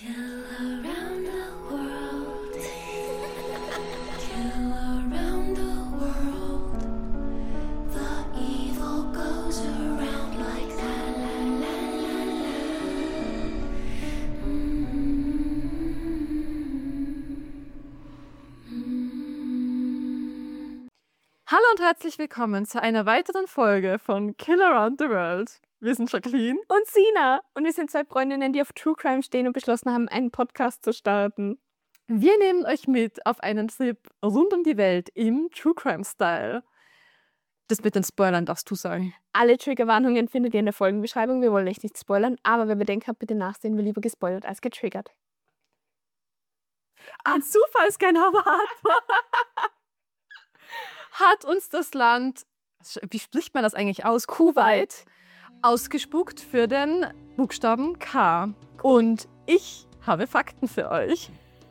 Kill around the world. Kill around the world. The evil goes around like la la la la la. Hallo und herzlich willkommen zu einer weiteren Folge von Kill Around the World. Wir sind Jacqueline. Und Sina. Und wir sind zwei Freundinnen, die auf True Crime stehen und beschlossen haben, einen Podcast zu starten. Wir nehmen euch mit auf einen Trip rund um die Welt im True Crime Style. Das mit den Spoilern darfst du sagen. Alle Triggerwarnungen findet ihr in der Folgenbeschreibung. Wir wollen euch nicht spoilern, aber wer Bedenken hat, bitte nachsehen, wir lieber gespoilert als getriggert. Ein Zufallsgenerator hat uns das Land, wie spricht man das eigentlich aus? Kuwait, ausgespuckt für den Buchstaben K. Und ich habe Fakten für euch.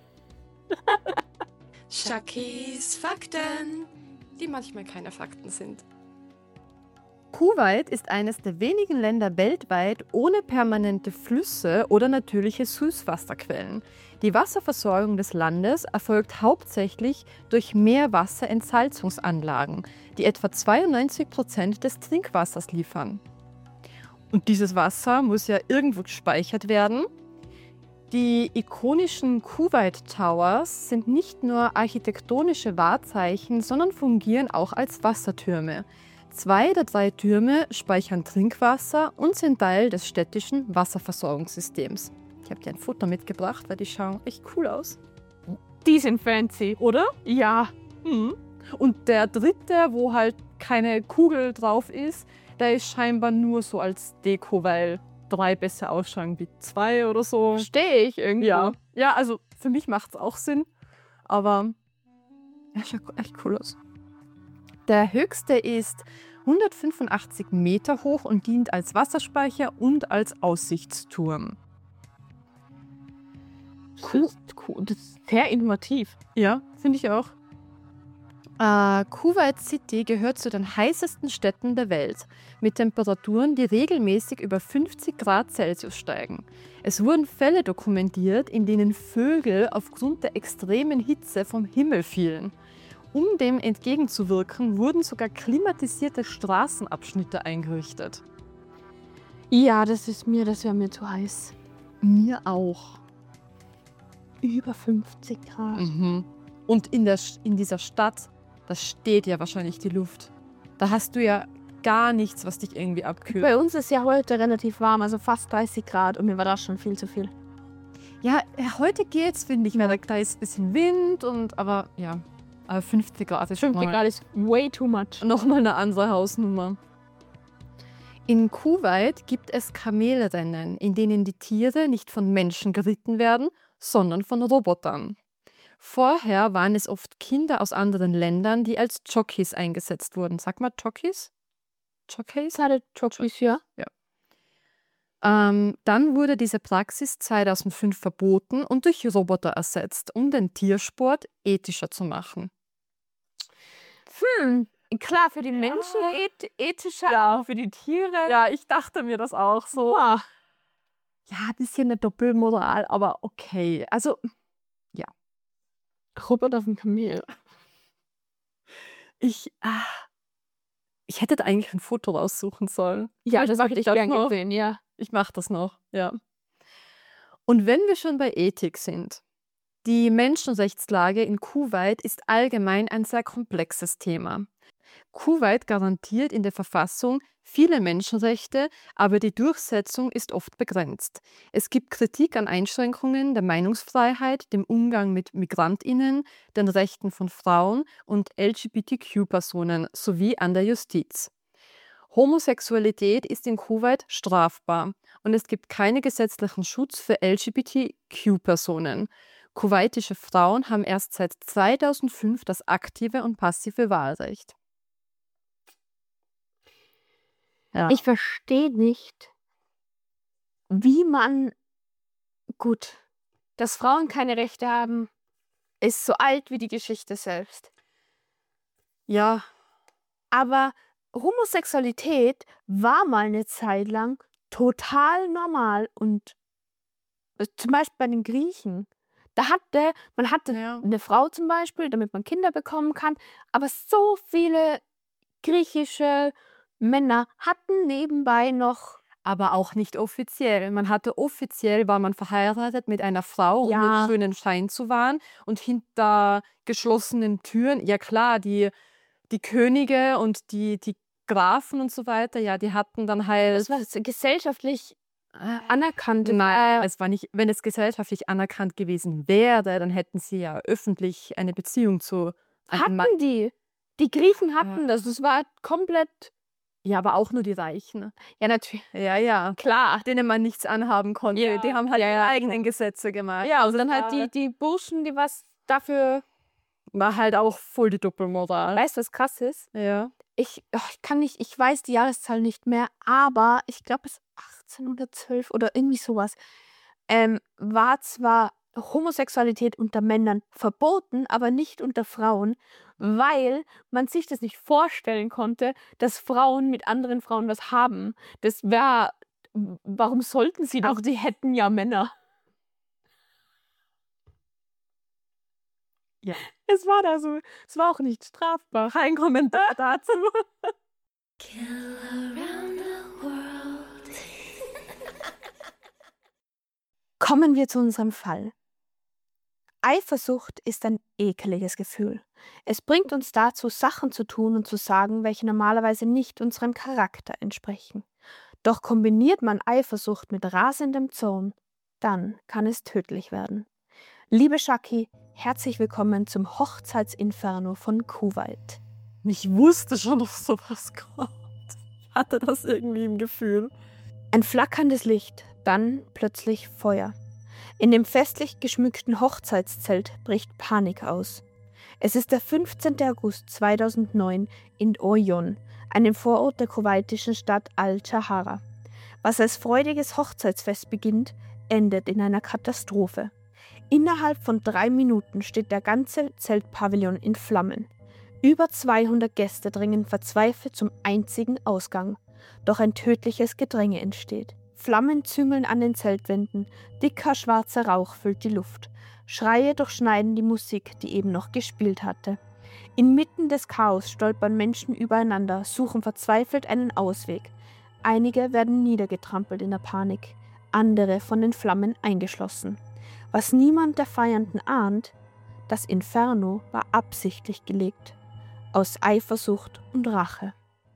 Shakis Fakten, die manchmal keine Fakten sind. Kuwait ist eines der wenigen Länder weltweit ohne permanente Flüsse oder natürliche Süßwasserquellen. Die Wasserversorgung des Landes erfolgt hauptsächlich durch Meerwasserentsalzungsanlagen, die etwa 92% des Trinkwassers liefern. Und dieses Wasser muss ja irgendwo gespeichert werden. Die ikonischen Kuwait Towers sind nicht nur architektonische Wahrzeichen, sondern fungieren auch als Wassertürme. 2 der 3 Türme speichern Trinkwasser und sind Teil des städtischen Wasserversorgungssystems. Ich habe dir ein Foto mitgebracht, weil die schauen echt cool aus. Die sind fancy, Oder? Ja. Und der dritte, wo halt keine Kugel drauf ist, der ist scheinbar nur so als Deko, weil 3 besser ausschauen wie 2 oder so. Verstehe ich irgendwie. Ja, also für mich macht es auch Sinn, aber er schaut echt cool aus. Der höchste ist 185 Meter hoch und dient als Wasserspeicher und als Aussichtsturm. Cool. Das ist sehr innovativ. Ja, finde ich auch. Kuwait City gehört zu den heißesten Städten der Welt, mit Temperaturen, die regelmäßig über 50 Grad Celsius steigen. Es wurden Fälle dokumentiert, in denen Vögel aufgrund der extremen Hitze vom Himmel fielen. Um dem entgegenzuwirken, wurden sogar klimatisierte Straßenabschnitte eingerichtet. Ja, das wäre mir zu heiß. Mir auch. Über 50 Grad. Und in dieser Stadt, da steht ja wahrscheinlich die Luft. Da hast du ja gar nichts, was dich irgendwie abkühlt. Bei uns ist ja heute relativ warm, also fast 30 Grad und mir war das schon viel zu viel. Ja, heute geht's, finde ich. Da ist ein bisschen Wind, aber 50 Grad ist 50 Grad ist way too much. Nochmal eine andere Hausnummer. In Kuwait gibt es Kamelrennen, in denen die Tiere nicht von Menschen geritten werden, sondern von Robotern. Vorher waren es oft Kinder aus anderen Ländern, die als Jockeys eingesetzt wurden. Sag mal Jockeys? Jockeys? Jockeys, ja. Dann wurde diese Praxis 2005 verboten und durch Roboter ersetzt, um den Tiersport ethischer zu machen. Klar, für die Menschen ethischer, Ja. für die Tiere. Ja, ich dachte mir das auch so. Boah. Ja, ein bisschen eine Doppelmoral, aber okay. Also, Robert auf dem Kamel. ich hätte da eigentlich ein Foto raussuchen sollen. Ja, das würde ich das gerne noch. gesehen, ja. Ich mache das noch, ja. Und wenn wir schon bei Ethik sind, die Menschenrechtslage in Kuwait ist allgemein ein sehr komplexes Thema. Kuwait garantiert in der Verfassung viele Menschenrechte, aber die Durchsetzung ist oft begrenzt. Es gibt Kritik an Einschränkungen der Meinungsfreiheit, dem Umgang mit MigrantInnen, den Rechten von Frauen und LGBTQ-Personen sowie an der Justiz. Homosexualität ist in Kuwait strafbar und es gibt keinen gesetzlichen Schutz für LGBTQ-Personen. Kuwaitische Frauen haben erst seit 2005 das aktive und passive Wahlrecht. Ja. Ich verstehe nicht, wie man, dass Frauen keine Rechte haben, ist so alt wie die Geschichte selbst. Ja, Aber Homosexualität war mal eine Zeit lang total normal und Zum Beispiel bei den Griechen. Man hatte Ja. eine Frau zum Beispiel, damit man Kinder bekommen kann, aber so viele griechische Männer hatten nebenbei noch, Aber auch nicht offiziell. Offiziell war man verheiratet mit einer Frau, um Ja. den schönen Schein zu wahren. Und hinter geschlossenen Türen, ja klar, die Könige und die Grafen und so weiter, ja, die hatten dann halt. das war gesellschaftlich anerkannt. Nein, es war nicht, wenn es gesellschaftlich anerkannt gewesen wäre, dann hätten sie ja öffentlich eine Beziehung zu einem Mann. Hatten die. Die Griechen hatten das. Das war komplett, Ja, aber auch nur die Reichen. ja natürlich, Ja, ja. klar. Denen man nichts anhaben konnte. Ja, Die haben halt ja, ihre ja, eigenen Gesetze gemacht. Ja, und Also dann da halt die Burschen, die was dafür, war halt auch voll die Doppelmoral. weißt du, was krass ist? Ja. Ich kann nicht, ich weiß die Jahreszahl nicht mehr, aber ich glaube, es 1812 oder irgendwie sowas, war zwar Homosexualität unter Männern verboten, aber nicht unter Frauen, weil man sich das nicht vorstellen konnte, dass Frauen mit anderen Frauen was haben. Das wäre, warum sollten sie doch? Die hätten ja Männer. Ja. Es war da so, es war auch nicht strafbar. Kein Kommentar dazu. Kill around the world. Kommen wir zu unserem Fall. Eifersucht ist ein ekeliges Gefühl. Es bringt uns dazu, Sachen zu tun und zu sagen, welche normalerweise nicht unserem Charakter entsprechen. Doch kombiniert man Eifersucht mit rasendem Zorn, dann kann es tödlich werden. Liebe Shaki, herzlich willkommen zum Hochzeitsinferno von Kuwait. Ich wusste schon, dass sowas kommt. Ich hatte das irgendwie im Gefühl. Ein flackerndes Licht, dann plötzlich Feuer. In dem festlich geschmückten Hochzeitszelt bricht Panik aus. Es ist der 15. August 2009 in Oyun, einem Vorort der kuwaitischen Stadt Al-Chahara. Was als freudiges Hochzeitsfest beginnt, endet in einer Katastrophe. Innerhalb von 3 Minuten steht der ganze Zeltpavillon in Flammen. Über 200 Gäste dringen verzweifelt zum einzigen Ausgang. Doch ein tödliches Gedränge entsteht. Flammen züngeln an den Zeltwänden, dicker schwarzer Rauch füllt die Luft. Schreie durchschneiden die Musik, die eben noch gespielt hatte. Inmitten des Chaos stolpern Menschen übereinander, suchen verzweifelt einen Ausweg. Einige werden niedergetrampelt in der Panik, andere von den Flammen eingeschlossen. Was niemand der Feiernden ahnt, das Inferno war absichtlich gelegt, aus Eifersucht und Rache.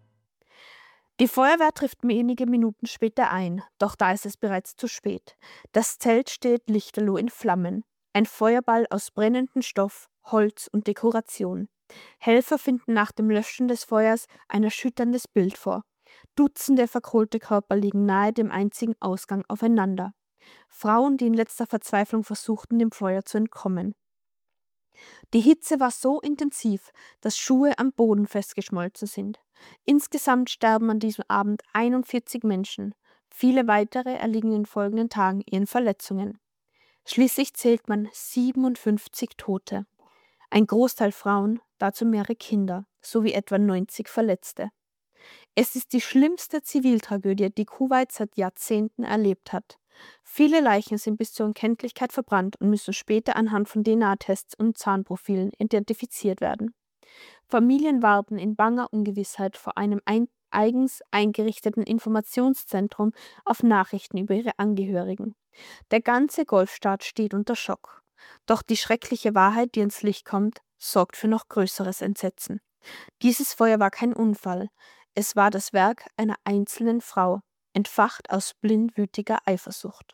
Die Feuerwehr trifft wenige Minuten später ein, doch da ist es bereits zu spät. Das Zelt steht lichterloh in Flammen. Ein Feuerball aus brennendem Stoff, Holz und Dekoration. Helfer finden nach dem Löschen des Feuers ein erschütterndes Bild vor. Dutzende verkohlte Körper liegen nahe dem einzigen Ausgang aufeinander. Frauen, die in letzter Verzweiflung versuchten, dem Feuer zu entkommen. Die Hitze war so intensiv, dass Schuhe am Boden festgeschmolzen sind. Insgesamt sterben an diesem Abend 41 Menschen. Viele weitere erliegen in den folgenden Tagen ihren Verletzungen. Schließlich zählt man 57 Tote. Ein Großteil Frauen, dazu mehrere Kinder, sowie etwa 90 Verletzte. Es ist die schlimmste Ziviltragödie, die Kuwait seit Jahrzehnten erlebt hat. Viele Leichen sind bis zur Unkenntlichkeit verbrannt und müssen später anhand von DNA-Tests und Zahnprofilen identifiziert werden. Familien warten in banger Ungewissheit vor einem eigens eingerichteten Informationszentrum auf Nachrichten über ihre Angehörigen. Der ganze Golfstaat steht unter Schock. Doch die schreckliche Wahrheit, die ins Licht kommt, sorgt für noch größeres Entsetzen. Dieses Feuer war kein Unfall. Es war das Werk einer einzelnen Frau, entfacht aus blindwütiger Eifersucht.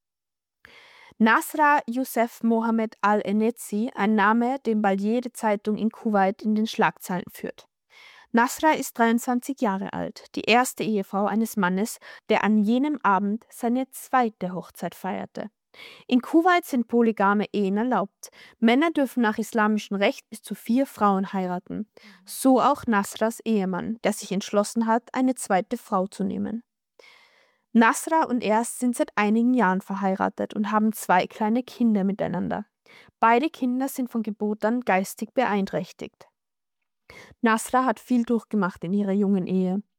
Nasra Youssef Mohammed al-Enetzi, ein Name, den bald jede Zeitung in Kuwait in den Schlagzeilen führt. Nasra ist 23 Jahre alt, die erste Ehefrau eines Mannes, der an jenem Abend seine zweite Hochzeit feierte. In Kuwait sind polygame Ehen erlaubt. Männer dürfen nach islamischem Recht bis zu 4 Frauen heiraten. So auch Nasras Ehemann, der sich entschlossen hat, eine zweite Frau zu nehmen. Nasra und er sind seit einigen Jahren verheiratet und haben 2 kleine Kinder miteinander. Beide Kinder sind von Geburt an geistig beeinträchtigt. Nasra hat viel durchgemacht in ihrer jungen Ehe.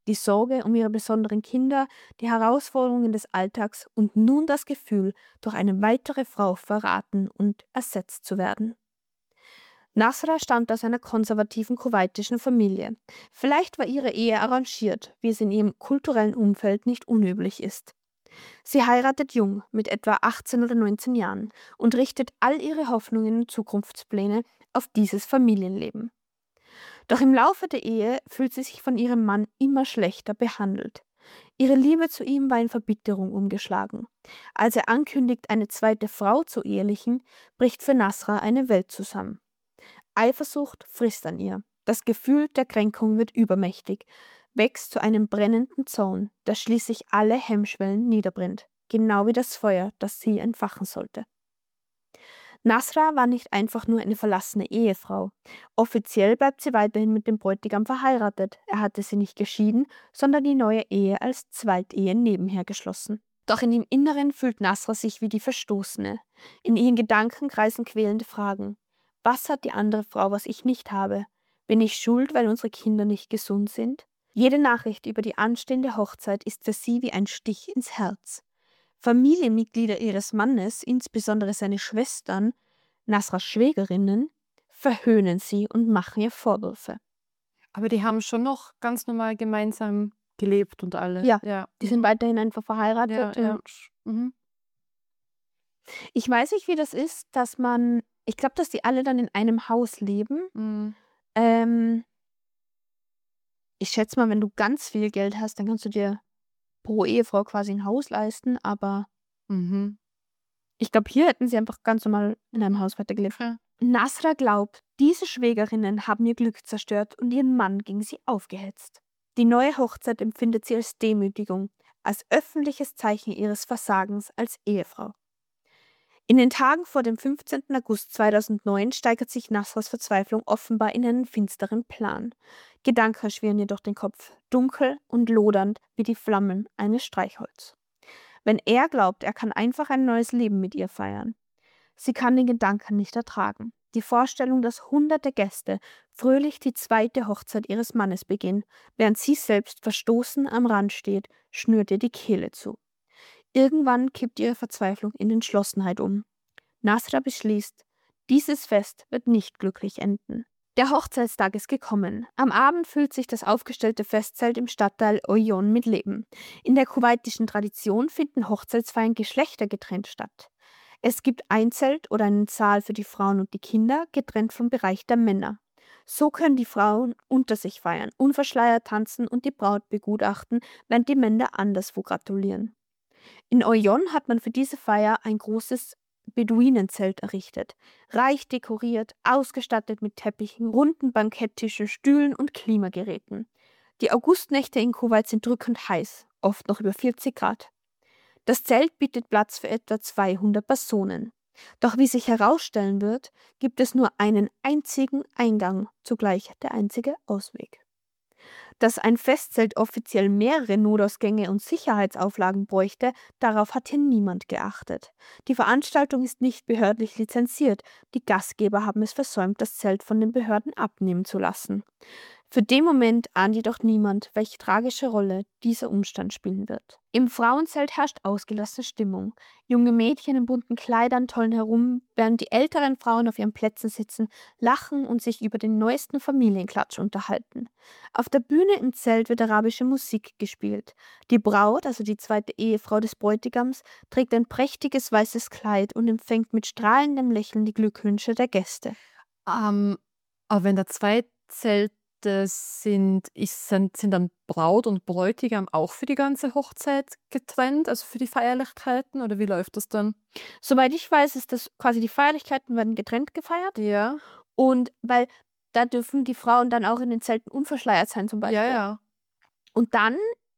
Die Sorge um ihre besonderen Kinder, die Herausforderungen des Alltags und nun das Gefühl, durch eine weitere Frau verraten und ersetzt zu werden. Nasra stammt aus einer konservativen kuwaitischen Familie. Vielleicht war ihre Ehe arrangiert, wie es in ihrem kulturellen Umfeld nicht unüblich ist. Sie heiratet jung, mit etwa 18 oder 19 Jahren, und richtet all ihre Hoffnungen und Zukunftspläne auf dieses Familienleben. Doch im Laufe der Ehe fühlt sie sich von ihrem Mann immer schlechter behandelt. Ihre Liebe zu ihm war in Verbitterung umgeschlagen. Als er ankündigt, eine zweite Frau zu ehelichen, bricht für Nasra eine Welt zusammen. Eifersucht frisst an ihr. Das Gefühl der Kränkung wird übermächtig, wächst zu einem brennenden Zorn, der schließlich alle Hemmschwellen niederbrennt, genau wie das Feuer, das sie entfachen sollte. Nasra war nicht einfach nur eine verlassene Ehefrau. Offiziell bleibt sie weiterhin mit dem Bräutigam verheiratet. Er hatte sie nicht geschieden, sondern die neue Ehe als Zweitehe nebenher geschlossen. Doch in ihrem Inneren fühlt Nasra sich wie die Verstoßene. In ihren Gedanken kreisen quälende Fragen. Was hat die andere Frau, was ich nicht habe? Bin ich schuld, weil unsere Kinder nicht gesund sind? Jede Nachricht über die anstehende Hochzeit ist für sie wie ein Stich ins Herz. Familienmitglieder ihres Mannes, insbesondere seine Schwestern, Nasras Schwägerinnen, verhöhnen sie und machen ihr Vorwürfe. Aber die haben schon noch ganz normal gemeinsam gelebt und alles. Ja, Ja. Die sind weiterhin einfach verheiratet. Ja, ja. und Mhm. Ich weiß nicht, wie das ist, ich glaube, dass die alle dann in einem Haus leben. Mhm. Ich schätze mal, wenn du ganz viel Geld hast, dann kannst du dir pro Ehefrau quasi ein Haus leisten, aber Mhm. ich glaube, hier hätten sie einfach ganz normal in einem Haus weitergelebt. Okay. Nasra glaubt, diese Schwägerinnen haben ihr Glück zerstört und ihren Mann gegen sie aufgehetzt. Die neue Hochzeit empfindet sie als Demütigung, als öffentliches Zeichen ihres Versagens als Ehefrau. In den Tagen vor dem 15. August 2009 steigert sich Nasras Verzweiflung offenbar in einen finsteren Plan. Gedanken schwirren ihr durch den Kopf, dunkel und lodernd wie die Flammen eines Streichholz. Wenn er glaubt, er kann einfach ein neues Leben mit ihr feiern. Sie kann den Gedanken nicht ertragen. Die Vorstellung, dass hunderte Gäste fröhlich die zweite Hochzeit ihres Mannes beginnen, während sie selbst verstoßen am Rand steht, schnürt ihr die Kehle zu. Irgendwann kippt ihre Verzweiflung in Entschlossenheit um. Nasra beschließt, dieses Fest wird nicht glücklich enden. Der Hochzeitstag ist gekommen. Am Abend füllt sich das aufgestellte Festzelt im Stadtteil Oyon mit Leben. In der kuwaitischen Tradition finden Hochzeitsfeiern geschlechtergetrennt statt. Es gibt ein Zelt oder einen Saal für die Frauen und die Kinder, getrennt vom Bereich der Männer. So können die Frauen unter sich feiern, unverschleiert tanzen und die Braut begutachten, während die Männer anderswo gratulieren. In Oyon hat man für diese Feier ein großes Beduinenzelt errichtet, reich dekoriert, ausgestattet mit Teppichen, runden Banketttischen, Stühlen und Klimageräten. Die Augustnächte in Kuwait sind drückend heiß, oft noch über 40 Grad. Das Zelt bietet Platz für etwa 200 Personen. Doch wie sich herausstellen wird, gibt es nur einen einzigen Eingang, zugleich der einzige Ausweg. Dass ein Festzelt offiziell mehrere Notausgänge und Sicherheitsauflagen bräuchte, darauf hat hier niemand geachtet. Die Veranstaltung ist nicht behördlich lizenziert. Die Gastgeber haben es versäumt, das Zelt von den Behörden abnehmen zu lassen. Für den Moment ahnt jedoch niemand, welche tragische Rolle dieser Umstand spielen wird. Im Frauenzelt herrscht ausgelassene Stimmung. Junge Mädchen in bunten Kleidern tollen herum, während die älteren Frauen auf ihren Plätzen sitzen, lachen und sich über den neuesten Familienklatsch unterhalten. Auf der Bühne im Zelt wird arabische Musik gespielt. Die Braut, also die zweite Ehefrau des Bräutigams, trägt ein prächtiges weißes Kleid und empfängt mit strahlendem Lächeln die Glückwünsche der Gäste. Aber wenn da zwei Zelte sind dann Braut und Bräutigam auch für die ganze Hochzeit getrennt, also für die Feierlichkeiten, oder wie läuft das dann? Soweit ich weiß, ist das quasi, die Feierlichkeiten werden getrennt gefeiert. Ja. Und weil da dürfen die Frauen dann auch in den Zelten unverschleiert sein zum Beispiel. Ja, ja. Und dann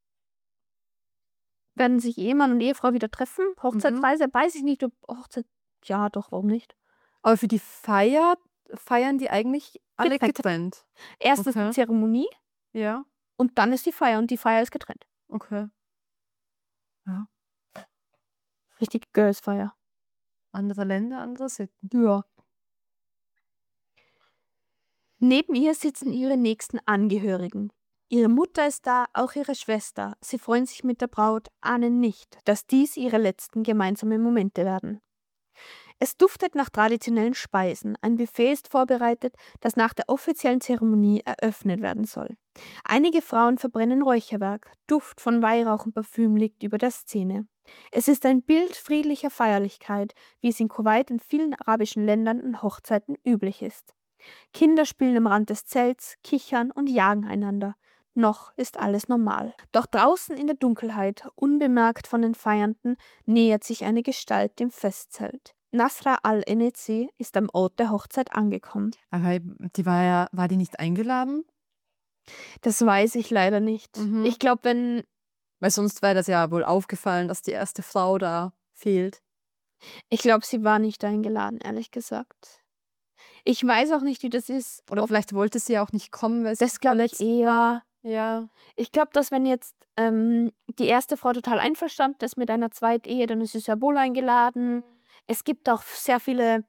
werden sich Ehemann und Ehefrau wieder treffen. Hochzeitsreise, weiß ich nicht, ob Hochzeit. Ja, doch, warum nicht? Aber für die Feier feiern die eigentlich alle getrennt. Erst ist Okay. die Zeremonie Ja, und dann ist die Feier und die Feier ist getrennt. okay. Ja. Richtig Girls-Feier. Andere Länder, andere Sitten. Ja. Neben ihr sitzen ihre nächsten Angehörigen. Ihre Mutter ist da, auch ihre Schwester. Sie freuen sich mit der Braut, ahnen nicht, dass dies ihre letzten gemeinsamen Momente werden. Es duftet nach traditionellen Speisen. Ein Buffet ist vorbereitet, das nach der offiziellen Zeremonie eröffnet werden soll. Einige Frauen verbrennen Räucherwerk. Duft von Weihrauch und Parfüm liegt über der Szene. Es ist ein Bild friedlicher Feierlichkeit, wie es in Kuwait und vielen arabischen Ländern an Hochzeiten üblich ist. Kinder spielen am Rand des Zelts, kichern und jagen einander. Noch ist alles normal. Doch draußen in der Dunkelheit, unbemerkt von den Feiernden, nähert sich eine Gestalt dem Festzelt. Nasra al-Enezi ist am Ort der Hochzeit angekommen. Aber die war die nicht eingeladen? Das weiß ich leider nicht. Mhm. Ich glaube, Weil sonst wäre das ja wohl aufgefallen, dass die erste Frau da fehlt. sie war nicht eingeladen, ehrlich gesagt. Ich weiß auch nicht, wie das ist. Oder vielleicht wollte sie auch nicht kommen, weil sie Das glaube ich eher. Ja. Ich glaube, dass wenn jetzt die erste Frau total einverstanden ist mit einer Zweitehe, dann ist sie sehr wohl eingeladen. Es gibt auch sehr viele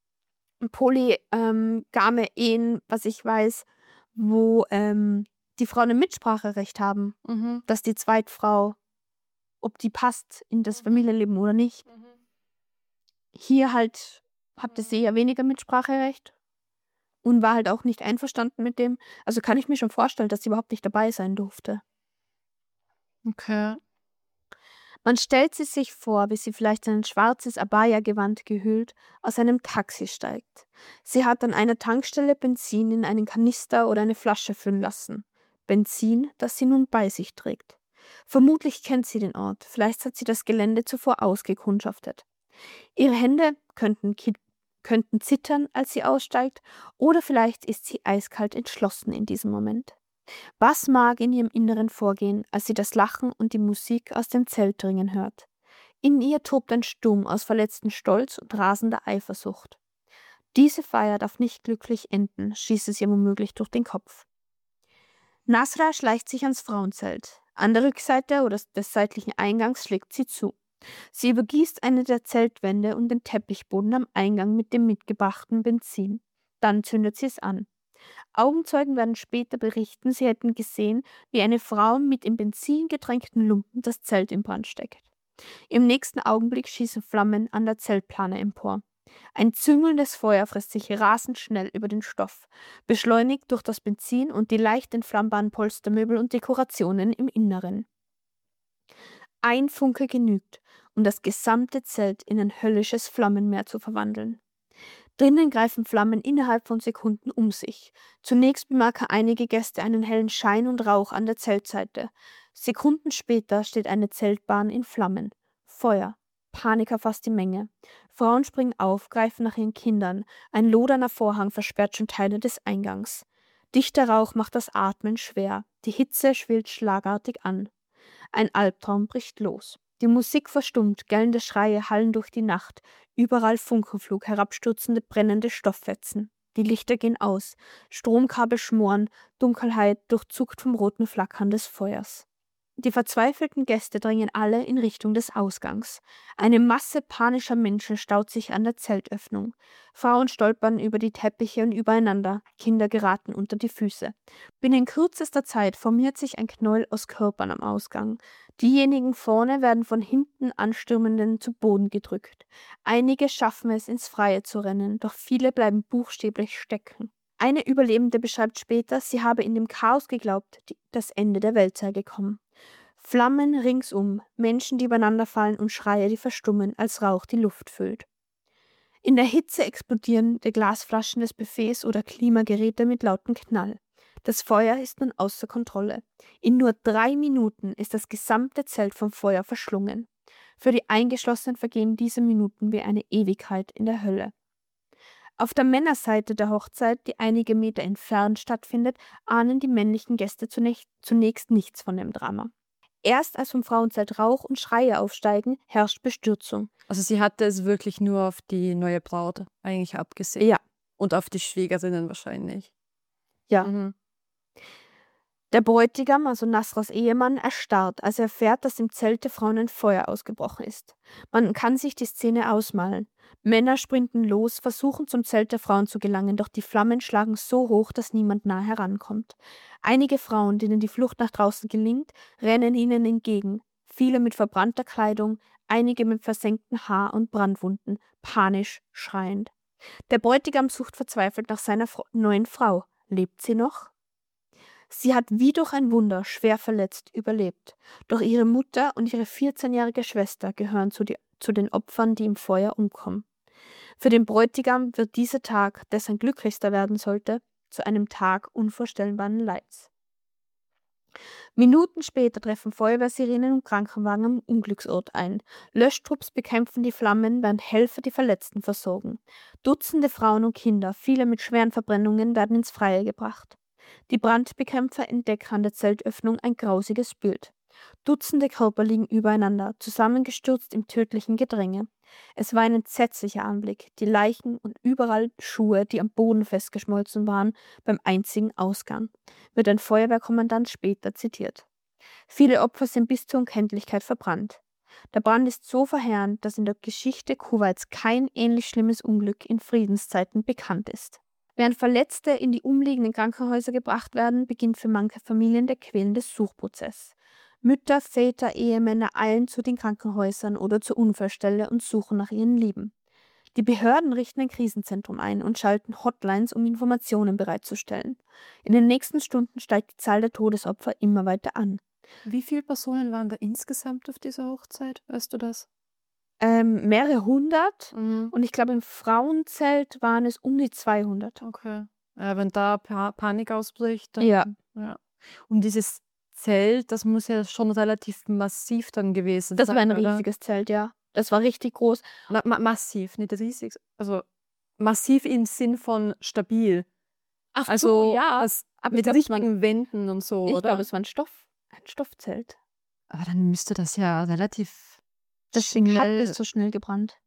polygame Ehen, was ich weiß, wo die Frauen ein Mitspracherecht haben, Mhm. dass die Zweitfrau, ob die passt in das Familienleben oder nicht. Hier halt hatte sie ja weniger Mitspracherecht und war halt auch nicht einverstanden mit dem. Also kann ich mir schon vorstellen, dass sie überhaupt nicht dabei sein durfte. Okay. Man stellt sie sich vor, wie sie vielleicht in ein schwarzes Abaya-Gewand gehüllt aus einem Taxi steigt. Sie hat an einer Tankstelle Benzin in einen Kanister oder eine Flasche füllen lassen. Benzin, das sie nun bei sich trägt. Vermutlich kennt sie den Ort, vielleicht hat sie das Gelände zuvor ausgekundschaftet. Ihre Hände könnten zittern, als sie aussteigt, oder vielleicht ist sie eiskalt entschlossen in diesem Moment. Was mag in ihrem Inneren vorgehen, als sie das Lachen und die Musik aus dem Zelt dringen hört? In ihr tobt ein Sturm aus verletztem Stolz und rasender Eifersucht. Diese Feier darf nicht glücklich enden, schießt es ihr womöglich durch den Kopf. Nasra schleicht sich ans Frauenzelt. An der Rückseite oder des seitlichen Eingangs schlägt sie zu. Sie übergießt eine der Zeltwände und den Teppichboden am Eingang mit dem mitgebrachten Benzin. Dann zündet sie es an. Augenzeugen werden später berichten, sie hätten gesehen, wie eine Frau mit im Benzin getränkten Lumpen das Zelt in Brand steckt. Im nächsten Augenblick schießen Flammen an der Zeltplane empor. Ein züngelndes Feuer frisst sich rasend schnell über den Stoff, beschleunigt durch das Benzin und die leicht entflammbaren Polstermöbel und Dekorationen im Inneren. Ein Funke genügt, um das gesamte Zelt in ein höllisches Flammenmeer zu verwandeln. Drinnen greifen Flammen innerhalb von Sekunden um sich. Zunächst bemerken einige Gäste einen hellen Schein und Rauch an der Zeltseite. Sekunden später steht eine Zeltbahn in Flammen. Feuer. Panik erfasst die Menge. Frauen springen auf, greifen nach ihren Kindern. Ein lodernder Vorhang versperrt schon Teile des Eingangs. Dichter Rauch macht das Atmen schwer. Die Hitze schwillt schlagartig an. Ein Albtraum bricht los. Die Musik verstummt, gellende Schreie hallen durch die Nacht, überall Funkenflug, herabstürzende, brennende Stofffetzen. Die Lichter gehen aus, Stromkabel schmoren, Dunkelheit durchzuckt vom roten Flackern des Feuers. Die verzweifelten Gäste drängen alle in Richtung des Ausgangs. Eine Masse panischer Menschen staut sich an der Zeltöffnung. Frauen stolpern über die Teppiche und übereinander, Kinder geraten unter die Füße. Binnen kürzester Zeit formiert sich ein Knäuel aus Körpern am Ausgang. Diejenigen vorne werden von hinten Anstürmenden zu Boden gedrückt. Einige schaffen es, ins Freie zu rennen, doch viele bleiben buchstäblich stecken. Eine Überlebende beschreibt später, sie habe in dem Chaos geglaubt, das Ende der Welt sei gekommen. Flammen ringsum, Menschen, die übereinander fallen und Schreie, die verstummen, als Rauch die Luft füllt. In der Hitze explodieren die Glasflaschen des Buffets oder Klimageräte mit lautem Knall. Das Feuer ist nun außer Kontrolle. In nur 3 Minuten ist das gesamte Zelt vom Feuer verschlungen. Für die Eingeschlossenen vergehen diese Minuten wie eine Ewigkeit in der Hölle. Auf der Männerseite der Hochzeit, die einige Meter entfernt stattfindet, ahnen die männlichen Gäste zunächst nichts von dem Drama. Erst als vom Frauenzelt Rauch und Schreie aufsteigen, herrscht Bestürzung. Also sie hatte es wirklich nur auf die neue Braut eigentlich abgesehen. Ja. Und auf die Schwägerinnen wahrscheinlich. Ja. Mhm. Der Bräutigam, also Nasras Ehemann, erstarrt, als er erfährt, dass im Zelt der Frauen ein Feuer ausgebrochen ist. Man kann sich die Szene ausmalen. Männer sprinten los, versuchen zum Zelt der Frauen zu gelangen, doch die Flammen schlagen so hoch, dass niemand nah herankommt. Einige Frauen, denen die Flucht nach draußen gelingt, rennen ihnen entgegen. Viele mit verbrannter Kleidung, einige mit versenktem Haar und Brandwunden, panisch schreiend. Der Bräutigam sucht verzweifelt nach seiner neuen Frau. Lebt sie noch? Sie hat wie durch ein Wunder schwer verletzt überlebt. Doch ihre Mutter und ihre 14-jährige Schwester gehören zu den Opfern, die im Feuer umkommen. Für den Bräutigam wird dieser Tag, der sein glücklichster werden sollte, zu einem Tag unvorstellbaren Leids. Minuten später treffen Feuerwehrsirenen und Krankenwagen am Unglücksort ein. Löschtrupps bekämpfen die Flammen, während Helfer die Verletzten versorgen. Dutzende Frauen und Kinder, viele mit schweren Verbrennungen, werden ins Freie gebracht. Die Brandbekämpfer entdecken an der Zeltöffnung ein grausiges Bild. Dutzende Körper liegen übereinander, zusammengestürzt im tödlichen Gedränge. Es war ein entsetzlicher Anblick, die Leichen und überall Schuhe, die am Boden festgeschmolzen waren, beim einzigen Ausgang, wird ein Feuerwehrkommandant später zitiert. Viele Opfer sind bis zur Unkenntlichkeit verbrannt. Der Brand ist so verheerend, dass in der Geschichte Kuwaits kein ähnlich schlimmes Unglück in Friedenszeiten bekannt ist. Während Verletzte in die umliegenden Krankenhäuser gebracht werden, beginnt für manche Familien der quälende Suchprozess. Mütter, Väter, Ehemänner eilen zu den Krankenhäusern oder zur Unfallstelle und suchen nach ihren Lieben. Die Behörden richten ein Krisenzentrum ein und schalten Hotlines, um Informationen bereitzustellen. In den nächsten Stunden steigt die Zahl der Todesopfer immer weiter an. Wie viele Personen waren da insgesamt auf dieser Hochzeit? Weißt du das? Mehrere hundert Mhm. und ich glaube im Frauenzelt waren es um die 200. Okay. Wenn da Panik ausbricht, dann. Ja. Ja. Und dieses Zelt, das muss ja schon relativ massiv dann gewesen Das sein. war ein oder? riesiges Zelt, ja. Das war richtig groß. Massiv, nicht riesig. Also massiv im Sinn von stabil. Ach Also ja. mit glaub, es richtigen Wänden und so, ich oder? glaube, es war ein Stoffzelt. Aber dann müsste das ja relativ Deswegen hat schnell. es so schnell gebrannt.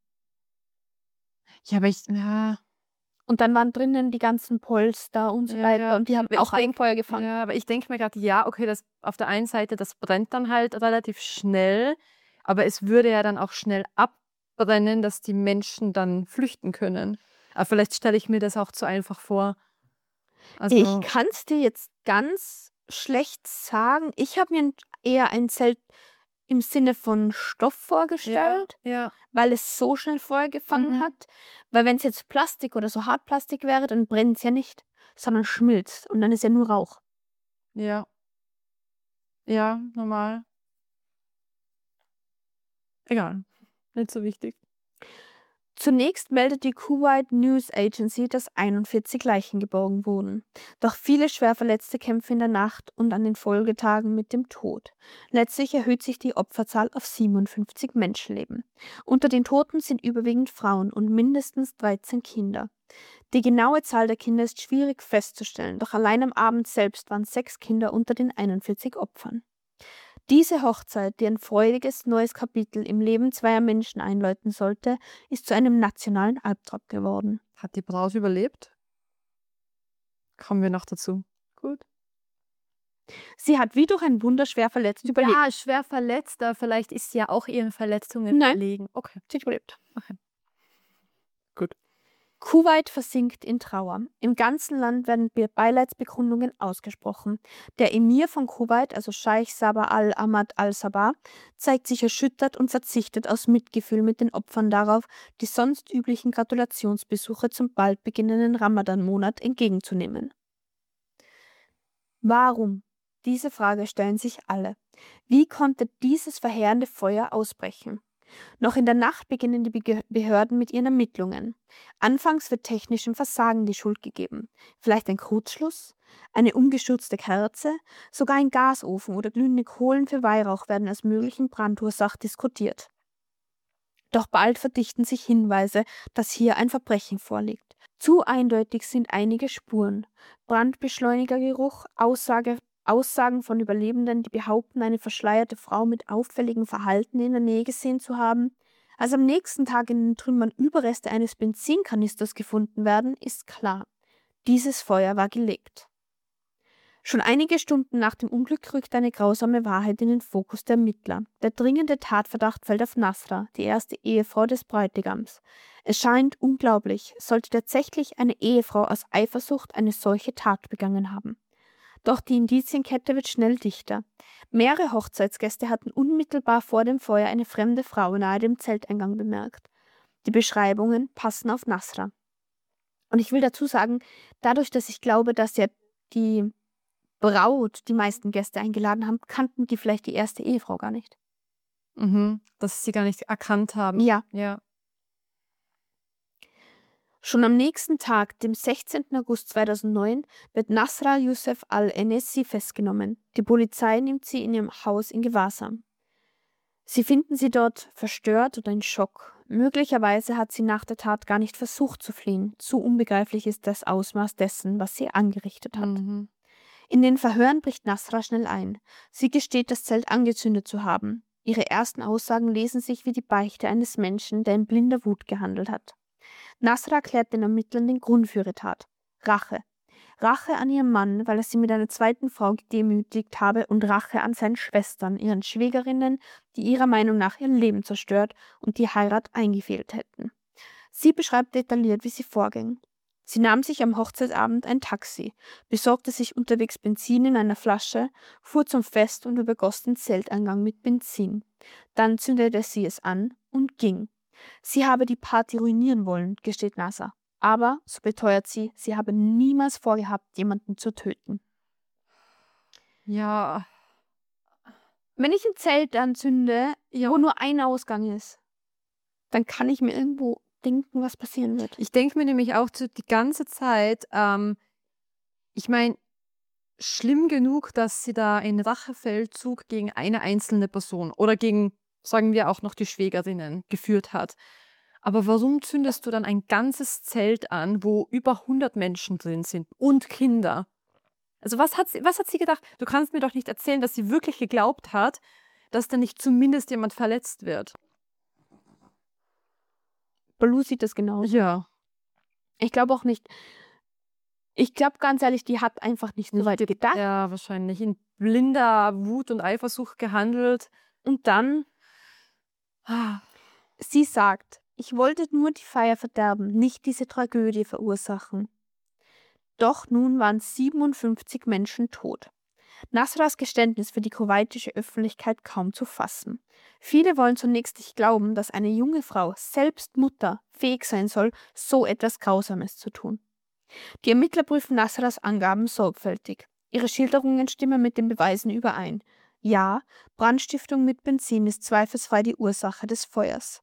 Ja, aber ja. Und dann waren drinnen die ganzen Polster und so Ja, weiter. ja. Und die haben Ich auch Feuer gefangen. Ja, aber ich denke mir gerade, ja, okay, das auf der einen Seite, das brennt dann halt relativ schnell, aber es würde ja dann auch schnell abbrennen, dass die Menschen dann flüchten können. Aber vielleicht stelle ich mir das auch zu einfach vor. Also, Ich kann es dir jetzt ganz schlecht sagen. Ich habe mir eher ein Zelt im Sinne von Stoff vorgestellt, ja. weil es so schnell Feuer gefangen Mhm. hat. Weil wenn es jetzt Plastik oder so Hartplastik wäre, dann brennt es ja nicht, sondern schmilzt und dann ist ja nur Rauch. Ja. Ja, normal. Egal. Nicht so wichtig. Zunächst meldet die Kuwait News Agency, dass 41 Leichen geborgen wurden. Doch viele Schwerverletzte kämpfen in der Nacht und an den Folgetagen mit dem Tod. Letztlich erhöht sich die Opferzahl auf 57 Menschenleben. Unter den Toten sind überwiegend Frauen und mindestens 13 Kinder. Die genaue Zahl der Kinder ist schwierig festzustellen, doch allein am Abend selbst waren 6 Kinder unter den 41 Opfern. Diese Hochzeit, die ein freudiges neues Kapitel im Leben zweier Menschen einläuten sollte, ist zu einem nationalen Albtraum geworden. Hat die Braut überlebt? Kommen wir noch dazu. Gut. Sie hat wie durch ein Wunder schwer verletzt überlebt. Ja, schwer verletzt, aber vielleicht ist sie ja auch ihren Verletzungen Nein. erlegen. Okay. Sie hat überlebt. Gut. Kuwait versinkt in Trauer. Im ganzen Land werden Beileidsbekundungen ausgesprochen. Der Emir von Kuwait, also Scheich Sabah al-Ahmad al-Sabah, zeigt sich erschüttert und verzichtet aus Mitgefühl mit den Opfern darauf, die sonst üblichen Gratulationsbesuche zum bald beginnenden Ramadan-Monat entgegenzunehmen. Warum? Diese Frage stellen sich alle. Wie konnte dieses verheerende Feuer ausbrechen? Noch in der Nacht beginnen die Behörden mit ihren Ermittlungen. Anfangs wird technischem Versagen die Schuld gegeben. Vielleicht ein Kurzschluss, eine umgestürzte Kerze, sogar ein Gasofen oder glühende Kohlen für Weihrauch werden als möglichen Brandursache diskutiert. Doch bald verdichten sich Hinweise, dass hier ein Verbrechen vorliegt. Zu eindeutig sind einige Spuren. Brandbeschleunigergeruch, Aussagen von Überlebenden, die behaupten, eine verschleierte Frau mit auffälligem Verhalten in der Nähe gesehen zu haben. Als am nächsten Tag in den Trümmern Überreste eines Benzinkanisters gefunden werden, ist klar, dieses Feuer war gelegt. Schon einige Stunden nach dem Unglück rückt eine grausame Wahrheit in den Fokus der Ermittler. Der dringende Tatverdacht fällt auf Nasra, die erste Ehefrau des Bräutigams. Es scheint unglaublich, sollte tatsächlich eine Ehefrau aus Eifersucht eine solche Tat begangen haben. Doch die Indizienkette wird schnell dichter. Mehrere Hochzeitsgäste hatten unmittelbar vor dem Feuer eine fremde Frau nahe dem Zelteingang bemerkt. Die Beschreibungen passen auf Nasra. Und ich will dazu sagen, dadurch, dass ich glaube, dass ja die Braut die meisten Gäste eingeladen haben, kannten die vielleicht die erste Ehefrau gar nicht. Dass sie gar nicht erkannt haben. Ja. Ja. Schon am nächsten Tag, dem 16. August 2009, wird Nasra Youssef al-Enessi festgenommen. Die Polizei nimmt sie in ihrem Haus in Gewahrsam. Sie finden sie dort verstört oder in Schock. Möglicherweise hat sie nach der Tat gar nicht versucht zu fliehen. Zu unbegreiflich ist das Ausmaß dessen, was sie angerichtet hat. In den Verhören bricht Nasra schnell ein. Sie gesteht, das Zelt angezündet zu haben. Ihre ersten Aussagen lesen sich wie die Beichte eines Menschen, der in blinder Wut gehandelt hat. Nasra erklärt den Ermittlern den Grund für ihre Tat. Rache. Rache an ihrem Mann, weil er sie mit einer zweiten Frau gedemütigt habe, und Rache an seinen Schwestern, ihren Schwägerinnen, die ihrer Meinung nach ihr Leben zerstört und die Heirat eingefehlt hätten. Sie beschreibt detailliert, wie sie vorging. Sie nahm sich am Hochzeitsabend ein Taxi, besorgte sich unterwegs Benzin in einer Flasche, fuhr zum Fest und übergoss den Zelteingang mit Benzin. Dann zündete sie es an und ging. Sie habe die Party ruinieren wollen, gesteht Nasra. Aber, so beteuert sie, sie habe niemals vorgehabt, jemanden zu töten. Ja. Wenn ich ein Zelt anzünde, wo nur ein Ausgang ist, dann kann ich mir irgendwo denken, was passieren wird. Ich denke mir nämlich auch die ganze Zeit, ich meine, schlimm genug, dass sie da einen Rachefeldzug gegen eine einzelne Person oder gegen, sagen wir auch noch die Schwägerinnen, geführt hat. Aber warum zündest du dann ein ganzes Zelt an, wo über 100 Menschen drin sind und Kinder? Also was hat sie gedacht? Du kannst mir doch nicht erzählen, dass sie wirklich geglaubt hat, dass da nicht zumindest jemand verletzt wird. Baloo sieht das genauso. Ja. Ich glaube auch nicht. Ich glaube ganz ehrlich, die hat einfach nicht so weit gedacht. Ja, wahrscheinlich in blinder Wut und Eifersucht gehandelt. Und dann, sie sagt, ich wollte nur die Feier verderben, nicht diese Tragödie verursachen. Doch nun waren 57 Menschen tot. Nasras Geständnis für die kuwaitische Öffentlichkeit kaum zu fassen. Viele wollen zunächst nicht glauben, dass eine junge Frau, selbst Mutter, fähig sein soll, so etwas Grausames zu tun. Die Ermittler prüfen Nasras Angaben sorgfältig. Ihre Schilderungen stimmen mit den Beweisen überein. Ja, Brandstiftung mit Benzin ist zweifelsfrei die Ursache des Feuers.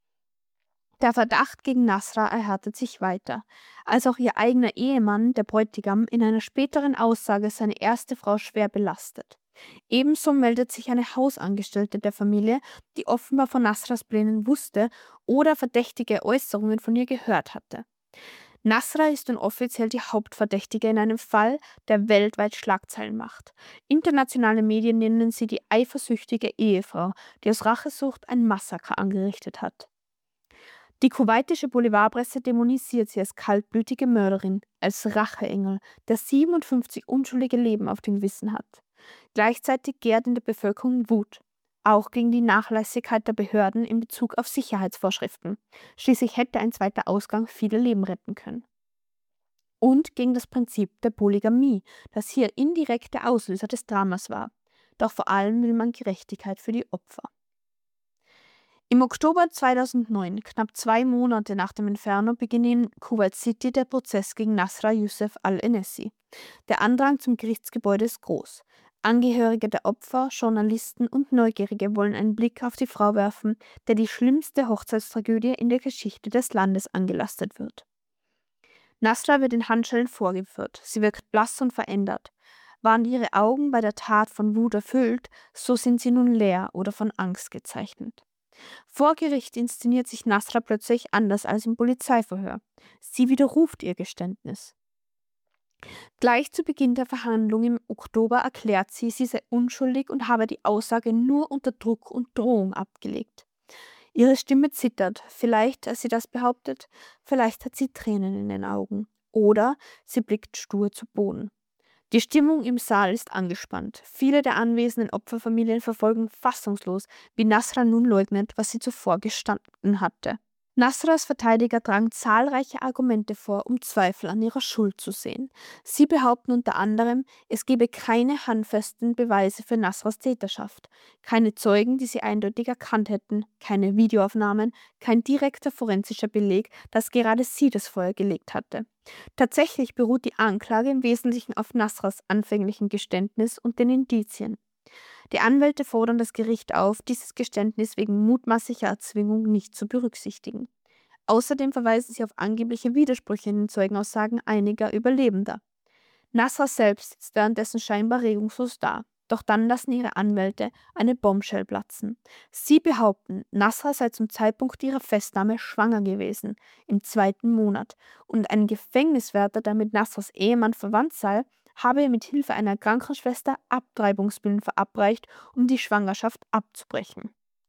Der Verdacht gegen Nasra erhärtet sich weiter, als auch ihr eigener Ehemann, der Bräutigam, in einer späteren Aussage seine erste Frau schwer belastet. Ebenso meldet sich eine Hausangestellte der Familie, die offenbar von Nasras Plänen wusste oder verdächtige Äußerungen von ihr gehört hatte. Nasra ist nun offiziell die Hauptverdächtige in einem Fall, der weltweit Schlagzeilen macht. Internationale Medien nennen sie die eifersüchtige Ehefrau, die aus Rachesucht ein Massaker angerichtet hat. Die kuwaitische Boulevardpresse dämonisiert sie als kaltblütige Mörderin, als Racheengel, der 57 unschuldige Leben auf dem Gewissen hat. Gleichzeitig gärt in der Bevölkerung Wut, auch gegen die Nachlässigkeit der Behörden in Bezug auf Sicherheitsvorschriften. Schließlich hätte ein zweiter Ausgang viele Leben retten können. Und gegen das Prinzip der Polygamie, das hier indirekt der Auslöser des Dramas war. Doch vor allem will man Gerechtigkeit für die Opfer. Im Oktober 2009, knapp 2 Monate nach dem Inferno, beginnt in Kuwait City der Prozess gegen Nasra Youssef al-Enessi. Der Andrang zum Gerichtsgebäude ist groß. Angehörige der Opfer, Journalisten und Neugierige wollen einen Blick auf die Frau werfen, der die schlimmste Hochzeitstragödie in der Geschichte des Landes angelastet wird. Nasra wird in Handschellen vorgeführt. Sie wirkt blass und verändert. Waren ihre Augen bei der Tat von Wut erfüllt, so sind sie nun leer oder von Angst gezeichnet. Vor Gericht inszeniert sich Nasra plötzlich anders als im Polizeiverhör. Sie widerruft ihr Geständnis. Gleich zu Beginn der Verhandlung im Oktober erklärt sie sei unschuldig und habe die Aussage nur unter Druck und Drohung abgelegt. Ihre Stimme zittert, vielleicht, als sie das behauptet, vielleicht hat sie Tränen in den Augen. Oder sie blickt stur zu Boden. Die Stimmung im Saal ist angespannt. Viele der anwesenden Opferfamilien verfolgen fassungslos, wie Nasra nun leugnet, was sie zuvor gestanden hatte. Nasras Verteidiger tragen zahlreiche Argumente vor, um Zweifel an ihrer Schuld zu sehen. Sie behaupten unter anderem, es gebe keine handfesten Beweise für Nasras Täterschaft, keine Zeugen, die sie eindeutig erkannt hätten, keine Videoaufnahmen, kein direkter forensischer Beleg, dass gerade sie das Feuer gelegt hatte. Tatsächlich beruht die Anklage im Wesentlichen auf Nasras anfänglichen Geständnis und den Indizien. Die Anwälte fordern das Gericht auf, dieses Geständnis wegen mutmaßlicher Erzwingung nicht zu berücksichtigen. Außerdem verweisen sie auf angebliche Widersprüche in den Zeugenaussagen einiger Überlebender. Nasra selbst sitzt währenddessen scheinbar regungslos da. Doch dann lassen ihre Anwälte eine Bombshell platzen. Sie behaupten, Nasra sei zum Zeitpunkt ihrer Festnahme schwanger gewesen, im 2. Monat, und ein Gefängniswärter, der mit Nasras Ehemann verwandt sei, habe mit Hilfe einer Krankenschwester Abtreibungspillen verabreicht, um die Schwangerschaft abzubrechen.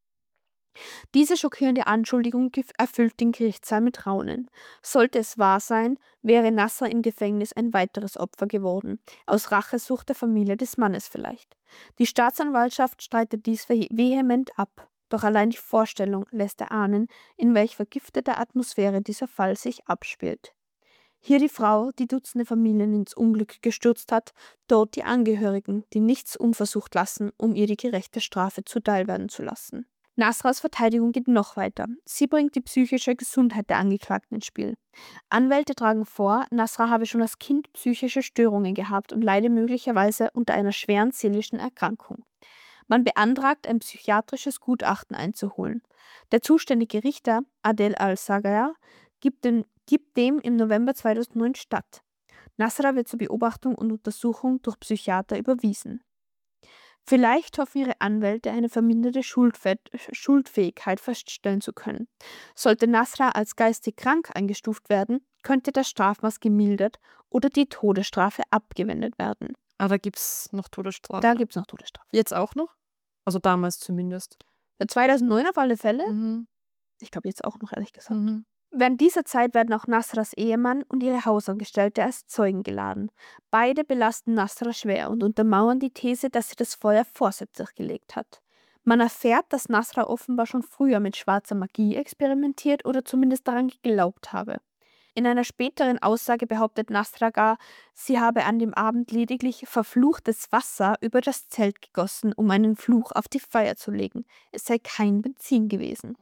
Diese schockierende Anschuldigung erfüllt den Gerichtssaal mit Raunen. Sollte es wahr sein, wäre Nasra im Gefängnis ein weiteres Opfer geworden, aus Rachesucht der Familie des Mannes vielleicht. Die Staatsanwaltschaft streitet dies vehement ab, doch allein die Vorstellung lässt erahnen, in welch vergifteter Atmosphäre dieser Fall sich abspielt. Hier die Frau, die Dutzende Familien ins Unglück gestürzt hat, dort die Angehörigen, die nichts unversucht lassen, um ihr die gerechte Strafe zuteilwerden zu lassen. Nasras Verteidigung geht noch weiter. Sie bringt die psychische Gesundheit der Angeklagten ins Spiel. Anwälte tragen vor, Nasra habe schon als Kind psychische Störungen gehabt und leide möglicherweise unter einer schweren seelischen Erkrankung. Man beantragt, ein psychiatrisches Gutachten einzuholen. Der zuständige Richter, Adel al-Sagaya, gibt dem im November 2009 statt. Nasra wird zur Beobachtung und Untersuchung durch Psychiater überwiesen. Vielleicht hoffen ihre Anwälte, eine verminderte Schuldfähigkeit feststellen zu können. Sollte Nasra als geistig krank eingestuft werden, könnte das Strafmaß gemildert oder die Todesstrafe abgewendet werden. Ah, da gibt es noch Todesstrafe. Da gibt es noch Todesstrafe. Jetzt auch noch? Also damals zumindest. 2009 auf alle Fälle. Mhm. Ich glaube jetzt auch noch, ehrlich gesagt. Mhm. Während dieser Zeit werden auch Nasras Ehemann und ihre Hausangestellte als Zeugen geladen. Beide belasten Nasra schwer und untermauern die These, dass sie das Feuer vorsätzlich gelegt hat. Man erfährt, dass Nasra offenbar schon früher mit schwarzer Magie experimentiert oder zumindest daran geglaubt habe. In einer späteren Aussage behauptet Nasra gar, sie habe an dem Abend lediglich verfluchtes Wasser über das Zelt gegossen, um einen Fluch auf die Feier zu legen. Es sei kein Benzin gewesen.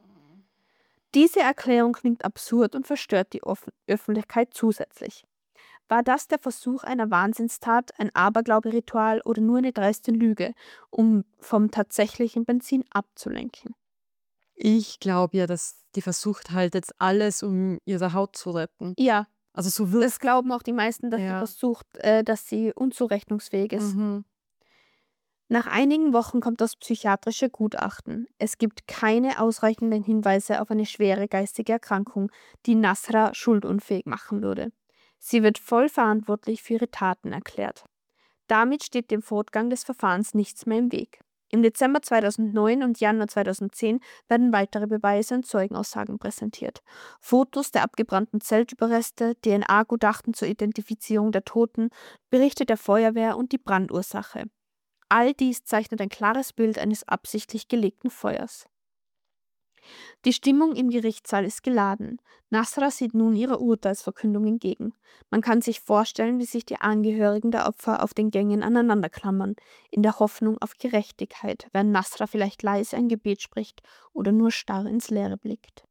Diese Erklärung klingt absurd und verstört die Öffentlichkeit zusätzlich. War das der Versuch einer Wahnsinnstat, ein Aberglaube-Ritual oder nur eine dreiste Lüge, um vom tatsächlichen Benzin abzulenken? Ich glaube ja, dass die versucht halt jetzt alles, um ihre Haut zu retten. Ja, Also so wird das glauben auch die meisten, dass sie Ja. versucht, dass sie unzurechnungsfähig ist. Mhm. Nach einigen Wochen kommt das psychiatrische Gutachten. Es gibt keine ausreichenden Hinweise auf eine schwere geistige Erkrankung, die Nasra schuldunfähig machen würde. Sie wird voll verantwortlich für ihre Taten erklärt. Damit steht dem Fortgang des Verfahrens nichts mehr im Weg. Im Dezember 2009 und Januar 2010 werden weitere Beweise und Zeugenaussagen präsentiert. Fotos der abgebrannten Zeltüberreste, DNA-Gutachten zur Identifizierung der Toten, Berichte der Feuerwehr und die Brandursache. All dies zeichnet ein klares Bild eines absichtlich gelegten Feuers. Die Stimmung im Gerichtssaal ist geladen. Nasra sieht nun ihrer Urteilsverkündung entgegen. Man kann sich vorstellen, wie sich die Angehörigen der Opfer auf den Gängen aneinanderklammern, in der Hoffnung auf Gerechtigkeit, während Nasra vielleicht leise ein Gebet spricht oder nur starr ins Leere blickt.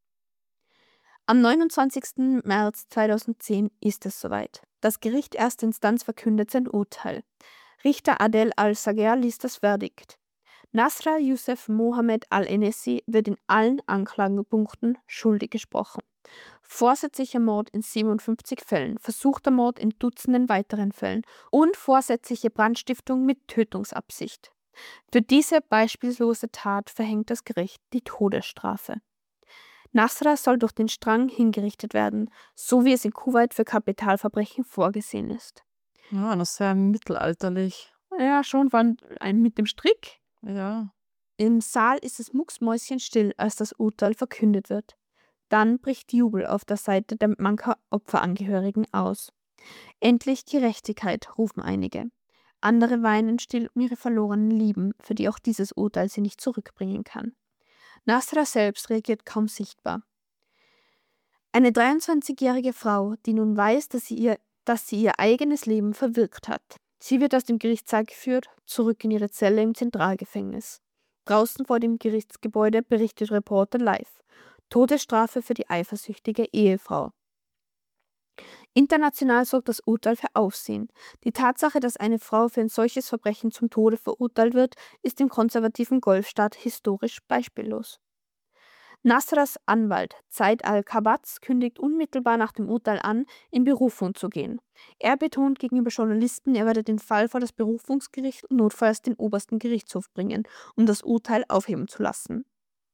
Am 29. März 2010 ist es soweit. Das Gericht erster Instanz verkündet sein Urteil. Richter Adel al-Sager liest das Verdikt. Nasra Youssef Mohammed al-Enessi wird in allen Anklagepunkten schuldig gesprochen. Vorsätzlicher Mord in 57 Fällen, versuchter Mord in Dutzenden weiteren Fällen und vorsätzliche Brandstiftung mit Tötungsabsicht. Für diese beispiellose Tat verhängt das Gericht die Todesstrafe. Nasra soll durch den Strang hingerichtet werden, so wie es in Kuwait für Kapitalverbrechen vorgesehen ist. Ja, das ist sehr mittelalterlich. Ja, schon mit dem Strick. Ja. Im Saal ist es mucksmäuschenstill, als das Urteil verkündet wird. Dann bricht Jubel auf der Seite der Manker Opferangehörigen aus. Endlich Gerechtigkeit, rufen einige. Andere weinen still um ihre verlorenen Lieben, für die auch dieses Urteil sie nicht zurückbringen kann. Nasra selbst reagiert kaum sichtbar. Eine 23-jährige Frau, die nun weiß, dass sie ihr eigenes Leben verwirkt hat. Sie wird aus dem Gerichtssaal geführt, zurück in ihre Zelle im Zentralgefängnis. Draußen vor dem Gerichtsgebäude berichtet Reporter live. Todesstrafe für die eifersüchtige Ehefrau. International sorgt das Urteil für Aufsehen. Die Tatsache, dass eine Frau für ein solches Verbrechen zum Tode verurteilt wird, ist im konservativen Golfstaat historisch beispiellos. Nasras Anwalt Zaid al-Kabatz kündigt unmittelbar nach dem Urteil an, in Berufung zu gehen. Er betont gegenüber Journalisten, er werde den Fall vor das Berufungsgericht und notfalls den obersten Gerichtshof bringen, um das Urteil aufheben zu lassen.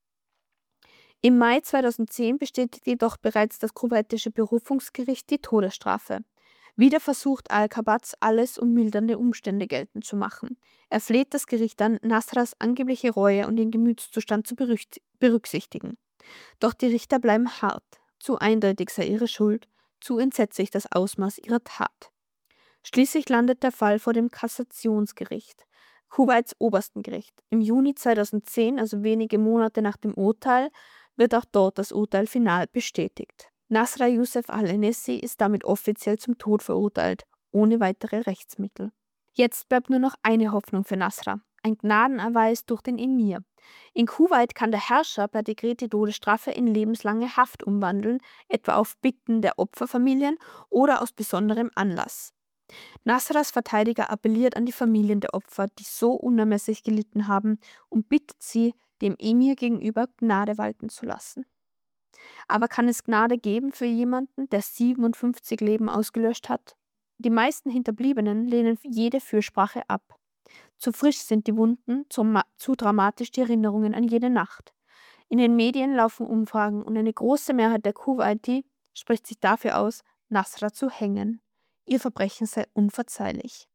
Im Mai 2010 bestätigt jedoch bereits das kuwaitische Berufungsgericht die Todesstrafe. Wieder versucht al-Kabatz alles, um mildernde Umstände geltend zu machen. Er fleht das Gericht an, Nasras angebliche Reue und den Gemütszustand zu berücksichtigen. Doch die Richter bleiben hart. Zu eindeutig sei ihre Schuld, zu entsetzlich das Ausmaß ihrer Tat. Schließlich landet der Fall vor dem Kassationsgericht, Kuwaits obersten Gericht. Im Juni 2010, also wenige Monate nach dem Urteil, wird auch dort das Urteil final bestätigt. Nasra Youssef al-Enessi ist damit offiziell zum Tod verurteilt, ohne weitere Rechtsmittel. Jetzt bleibt nur noch eine Hoffnung für Nasra: ein Gnadenerweis durch den Emir. In Kuwait kann der Herrscher per Dekret die Todesstrafe in lebenslange Haft umwandeln, etwa auf Bitten der Opferfamilien oder aus besonderem Anlass. Nasras Verteidiger appelliert an die Familien der Opfer, die so unermesslich gelitten haben, und bittet sie, dem Emir gegenüber Gnade walten zu lassen. Aber kann es Gnade geben für jemanden, der 57 Leben ausgelöscht hat? Die meisten Hinterbliebenen lehnen jede Fürsprache ab. Zu frisch sind die Wunden, zu dramatisch die Erinnerungen an jede Nacht. In den Medien laufen Umfragen und eine große Mehrheit der Kuwaiti spricht sich dafür aus, Nasra zu hängen. Ihr Verbrechen sei unverzeihlich.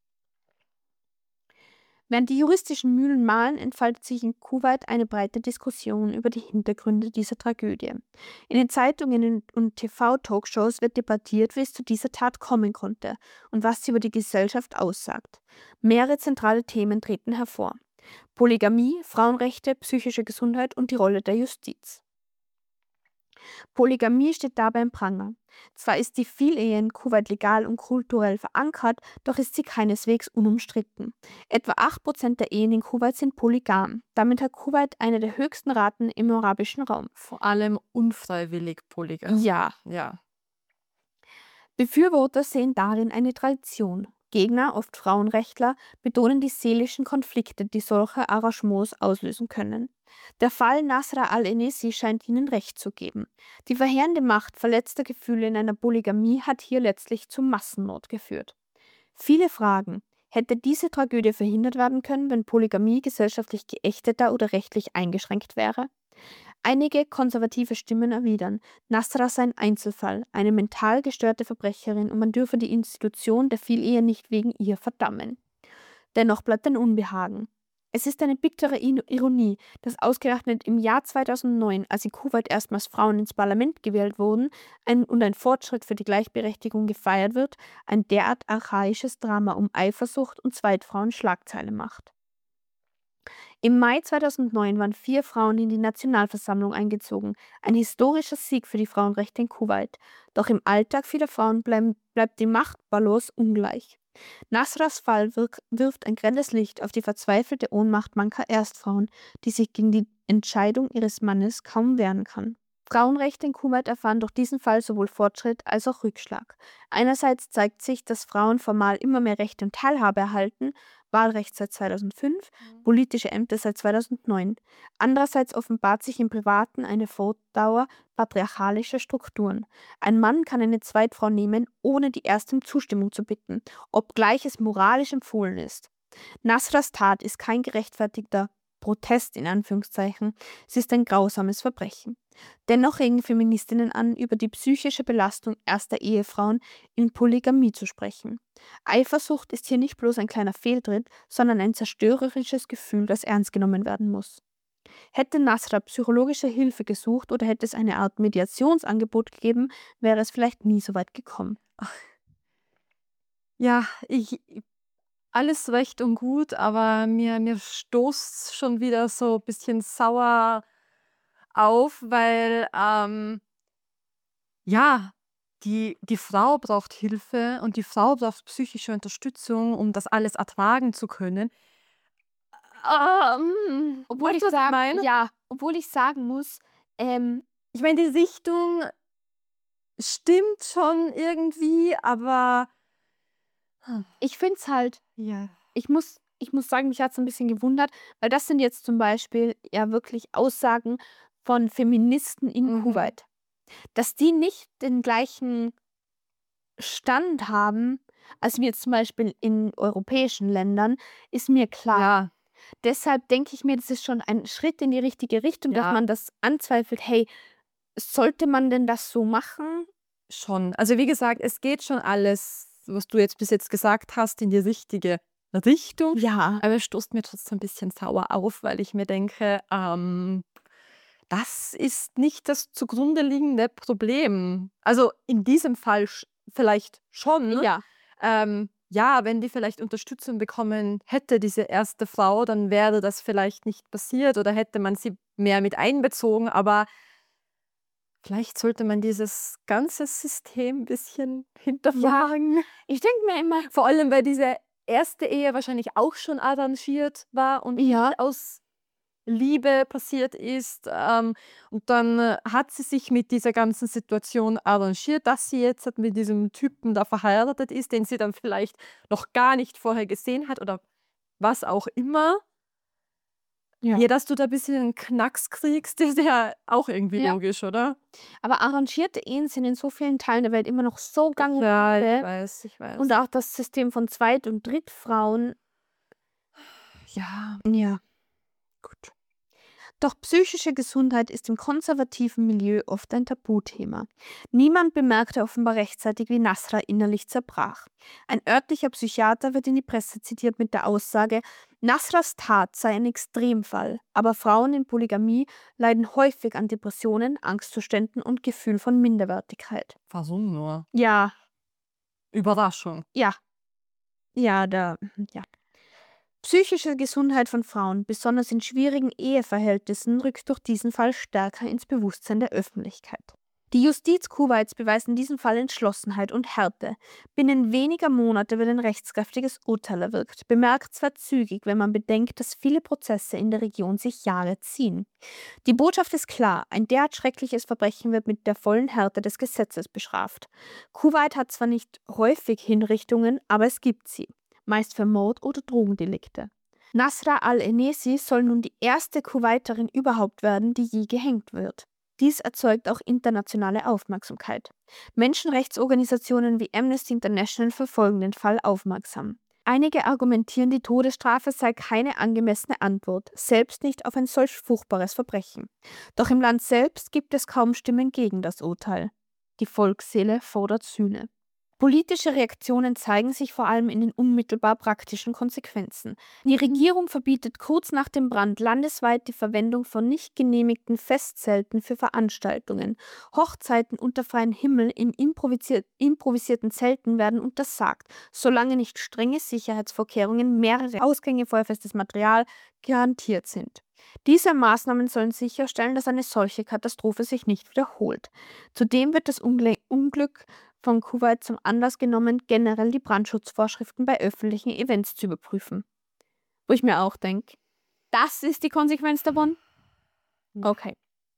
Während die juristischen Mühlen mahlen, entfaltet sich in Kuwait eine breite Diskussion über die Hintergründe dieser Tragödie. In den Zeitungen und TV-Talkshows wird debattiert, wie es zu dieser Tat kommen konnte und was sie über die Gesellschaft aussagt. Mehrere zentrale Themen treten hervor: Polygamie, Frauenrechte, psychische Gesundheit und die Rolle der Justiz. Polygamie steht dabei im Pranger. Zwar ist die Vielehe in Kuwait legal und kulturell verankert, doch ist sie keineswegs unumstritten. Etwa 8% der Ehen in Kuwait sind polygam. Damit hat Kuwait eine der höchsten Raten im arabischen Raum. Vor allem unfreiwillig polygam. Ja. Ja. Befürworter sehen darin eine Tradition. Gegner, oft Frauenrechtler, betonen die seelischen Konflikte, die solche Arrangements auslösen können. Der Fall Nasra al-Enessi scheint ihnen recht zu geben. Die verheerende Macht verletzter Gefühle in einer Polygamie hat hier letztlich zu Massennot geführt. Viele fragen: Hätte diese Tragödie verhindert werden können, wenn Polygamie gesellschaftlich geächteter oder rechtlich eingeschränkt wäre? Einige konservative Stimmen erwidern, Nasra sei ein Einzelfall, eine mental gestörte Verbrecherin, und man dürfe die Institution der Vielehe nicht wegen ihr verdammen. Dennoch bleibt ein Unbehagen. Es ist eine bittere Ironie, dass ausgerechnet im Jahr 2009, als in Kuwait erstmals Frauen ins Parlament gewählt wurden und ein Fortschritt für die Gleichberechtigung gefeiert wird, ein derart archaisches Drama um Eifersucht und Zweitfrauen Schlagzeilen macht. Im Mai 2009 waren 4 Frauen in die Nationalversammlung eingezogen, ein historischer Sieg für die Frauenrechte in Kuwait. Doch im Alltag vieler Frauen bleibt die Machtbalance ungleich. Nasras Fall wirft ein grelles Licht auf die verzweifelte Ohnmacht mancher Erstfrauen, die sich gegen die Entscheidung ihres Mannes kaum wehren kann. Frauenrechte in Kuwait erfahren durch diesen Fall sowohl Fortschritt als auch Rückschlag. Einerseits zeigt sich, dass Frauen formal immer mehr Rechte und Teilhabe erhalten, Wahlrecht seit 2005, politische Ämter seit 2009. Andererseits offenbart sich im Privaten eine Fortdauer patriarchalischer Strukturen. Ein Mann kann eine Zweitfrau nehmen, ohne die erste um Zustimmung zu bitten, obgleich es moralisch empfohlen ist. Nasras Tat ist kein gerechtfertigter Protest in Anführungszeichen, es ist ein grausames Verbrechen. Dennoch regen Feministinnen an, über die psychische Belastung erster Ehefrauen in Polygamie zu sprechen. Eifersucht ist hier nicht bloß ein kleiner Fehltritt, sondern ein zerstörerisches Gefühl, das ernst genommen werden muss. Hätte Nasra psychologische Hilfe gesucht oder hätte es eine Art Mediationsangebot gegeben, wäre es vielleicht nie so weit gekommen. Ja, alles recht und gut, aber mir stoßt schon wieder so ein bisschen sauer auf, weil ja, die Frau braucht Hilfe und die Frau braucht psychische Unterstützung, um das alles ertragen zu können. Obwohl Weißt ich du, was ich sagen, meine? ja, obwohl ich sagen muss, Ich meine, die Richtung stimmt schon irgendwie, aber ich finde es halt, ja. ich muss sagen, mich hat es ein bisschen gewundert, weil das sind jetzt zum Beispiel ja wirklich Aussagen von Feministen in Mhm. Kuwait. Dass die nicht den gleichen Stand haben, als wir jetzt zum Beispiel in europäischen Ländern, ist mir klar. Ja, Deshalb denke ich mir, das ist schon ein Schritt in die richtige Richtung, dass Ja. man das anzweifelt. Hey, sollte man denn das so machen? schon. Also wie gesagt, es geht schon alles, was du jetzt bis jetzt gesagt hast, in die richtige Richtung. Ja. Aber es stoßt mir trotzdem ein bisschen sauer auf, weil ich mir denke, das ist nicht das zugrunde liegende Problem. Also in diesem Fall vielleicht schon. Ja. Ja, wenn die vielleicht Unterstützung bekommen hätte, diese erste Frau, dann wäre das vielleicht nicht passiert oder hätte man sie mehr mit einbezogen. Aber vielleicht sollte man dieses ganze System ein bisschen hinterfragen. Ich denke mir immer, Vor allem, weil diese erste Ehe wahrscheinlich auch schon arrangiert war und ja, nicht aus Liebe passiert ist. Und dann hat sie sich mit dieser ganzen Situation arrangiert, dass sie jetzt halt mit diesem Typen da verheiratet ist, den sie dann vielleicht noch gar nicht vorher gesehen hat oder was auch immer. Ja. Ja, dass du da ein bisschen einen Knacks kriegst, ist ja auch irgendwie Ja. logisch, oder? aber arrangierte Ehen sind in so vielen Teilen der Welt immer noch so gang und Ja, ich gäbe. weiß, ich weiß. Und auch das System von Zweit- und Drittfrauen. ja, Ja. gut. Doch psychische Gesundheit ist im konservativen Milieu oft ein Tabuthema. Niemand bemerkte offenbar rechtzeitig, wie Nasra innerlich zerbrach. Ein örtlicher Psychiater wird in die Presse zitiert mit der Aussage, Nasras Tat sei ein Extremfall, aber Frauen in Polygamie leiden häufig an Depressionen, Angstzuständen und Gefühl von Minderwertigkeit. Warum nur? Ja, Überraschung. ja, ja. Psychische Gesundheit von Frauen, besonders in schwierigen Eheverhältnissen, rückt durch diesen Fall stärker ins Bewusstsein der Öffentlichkeit. Die Justiz Kuwaits beweist in diesem Fall Entschlossenheit und Härte. Binnen weniger Monate wird ein rechtskräftiges Urteil erwirkt, bemerkenswert zügig, wenn man bedenkt, dass viele Prozesse in der Region sich Jahre ziehen. Die Botschaft ist klar, ein derart schreckliches Verbrechen wird mit der vollen Härte des Gesetzes bestraft. Kuwait hat zwar nicht häufig Hinrichtungen, aber es gibt sie, meist für Mord oder Drogendelikte. Nasra al-Enesi soll nun die erste Kuwaiterin überhaupt werden, die je gehängt wird. Dies erzeugt auch internationale Aufmerksamkeit. Menschenrechtsorganisationen wie Amnesty International verfolgen den Fall aufmerksam. Einige argumentieren, die Todesstrafe sei keine angemessene Antwort, selbst nicht auf ein solch furchtbares Verbrechen. Doch im Land selbst gibt es kaum Stimmen gegen das Urteil. Die Volksseele fordert Sühne. Politische Reaktionen zeigen sich vor allem in den unmittelbar praktischen Konsequenzen. Die Regierung verbietet kurz nach dem Brand landesweit die Verwendung von nicht genehmigten Festzelten für Veranstaltungen. Hochzeiten unter freiem Himmel in improvisierten Zelten werden untersagt, solange nicht strenge Sicherheitsvorkehrungen, mehrere Ausgänge, feuerfestes Material garantiert sind. Diese Maßnahmen sollen sicherstellen, dass eine solche Katastrophe sich nicht wiederholt. Zudem wird das Unglück von Kuwait zum Anlass genommen, generell die Brandschutzvorschriften bei öffentlichen Events zu überprüfen. Wo ich mir auch denke, das ist die Konsequenz davon? Okay.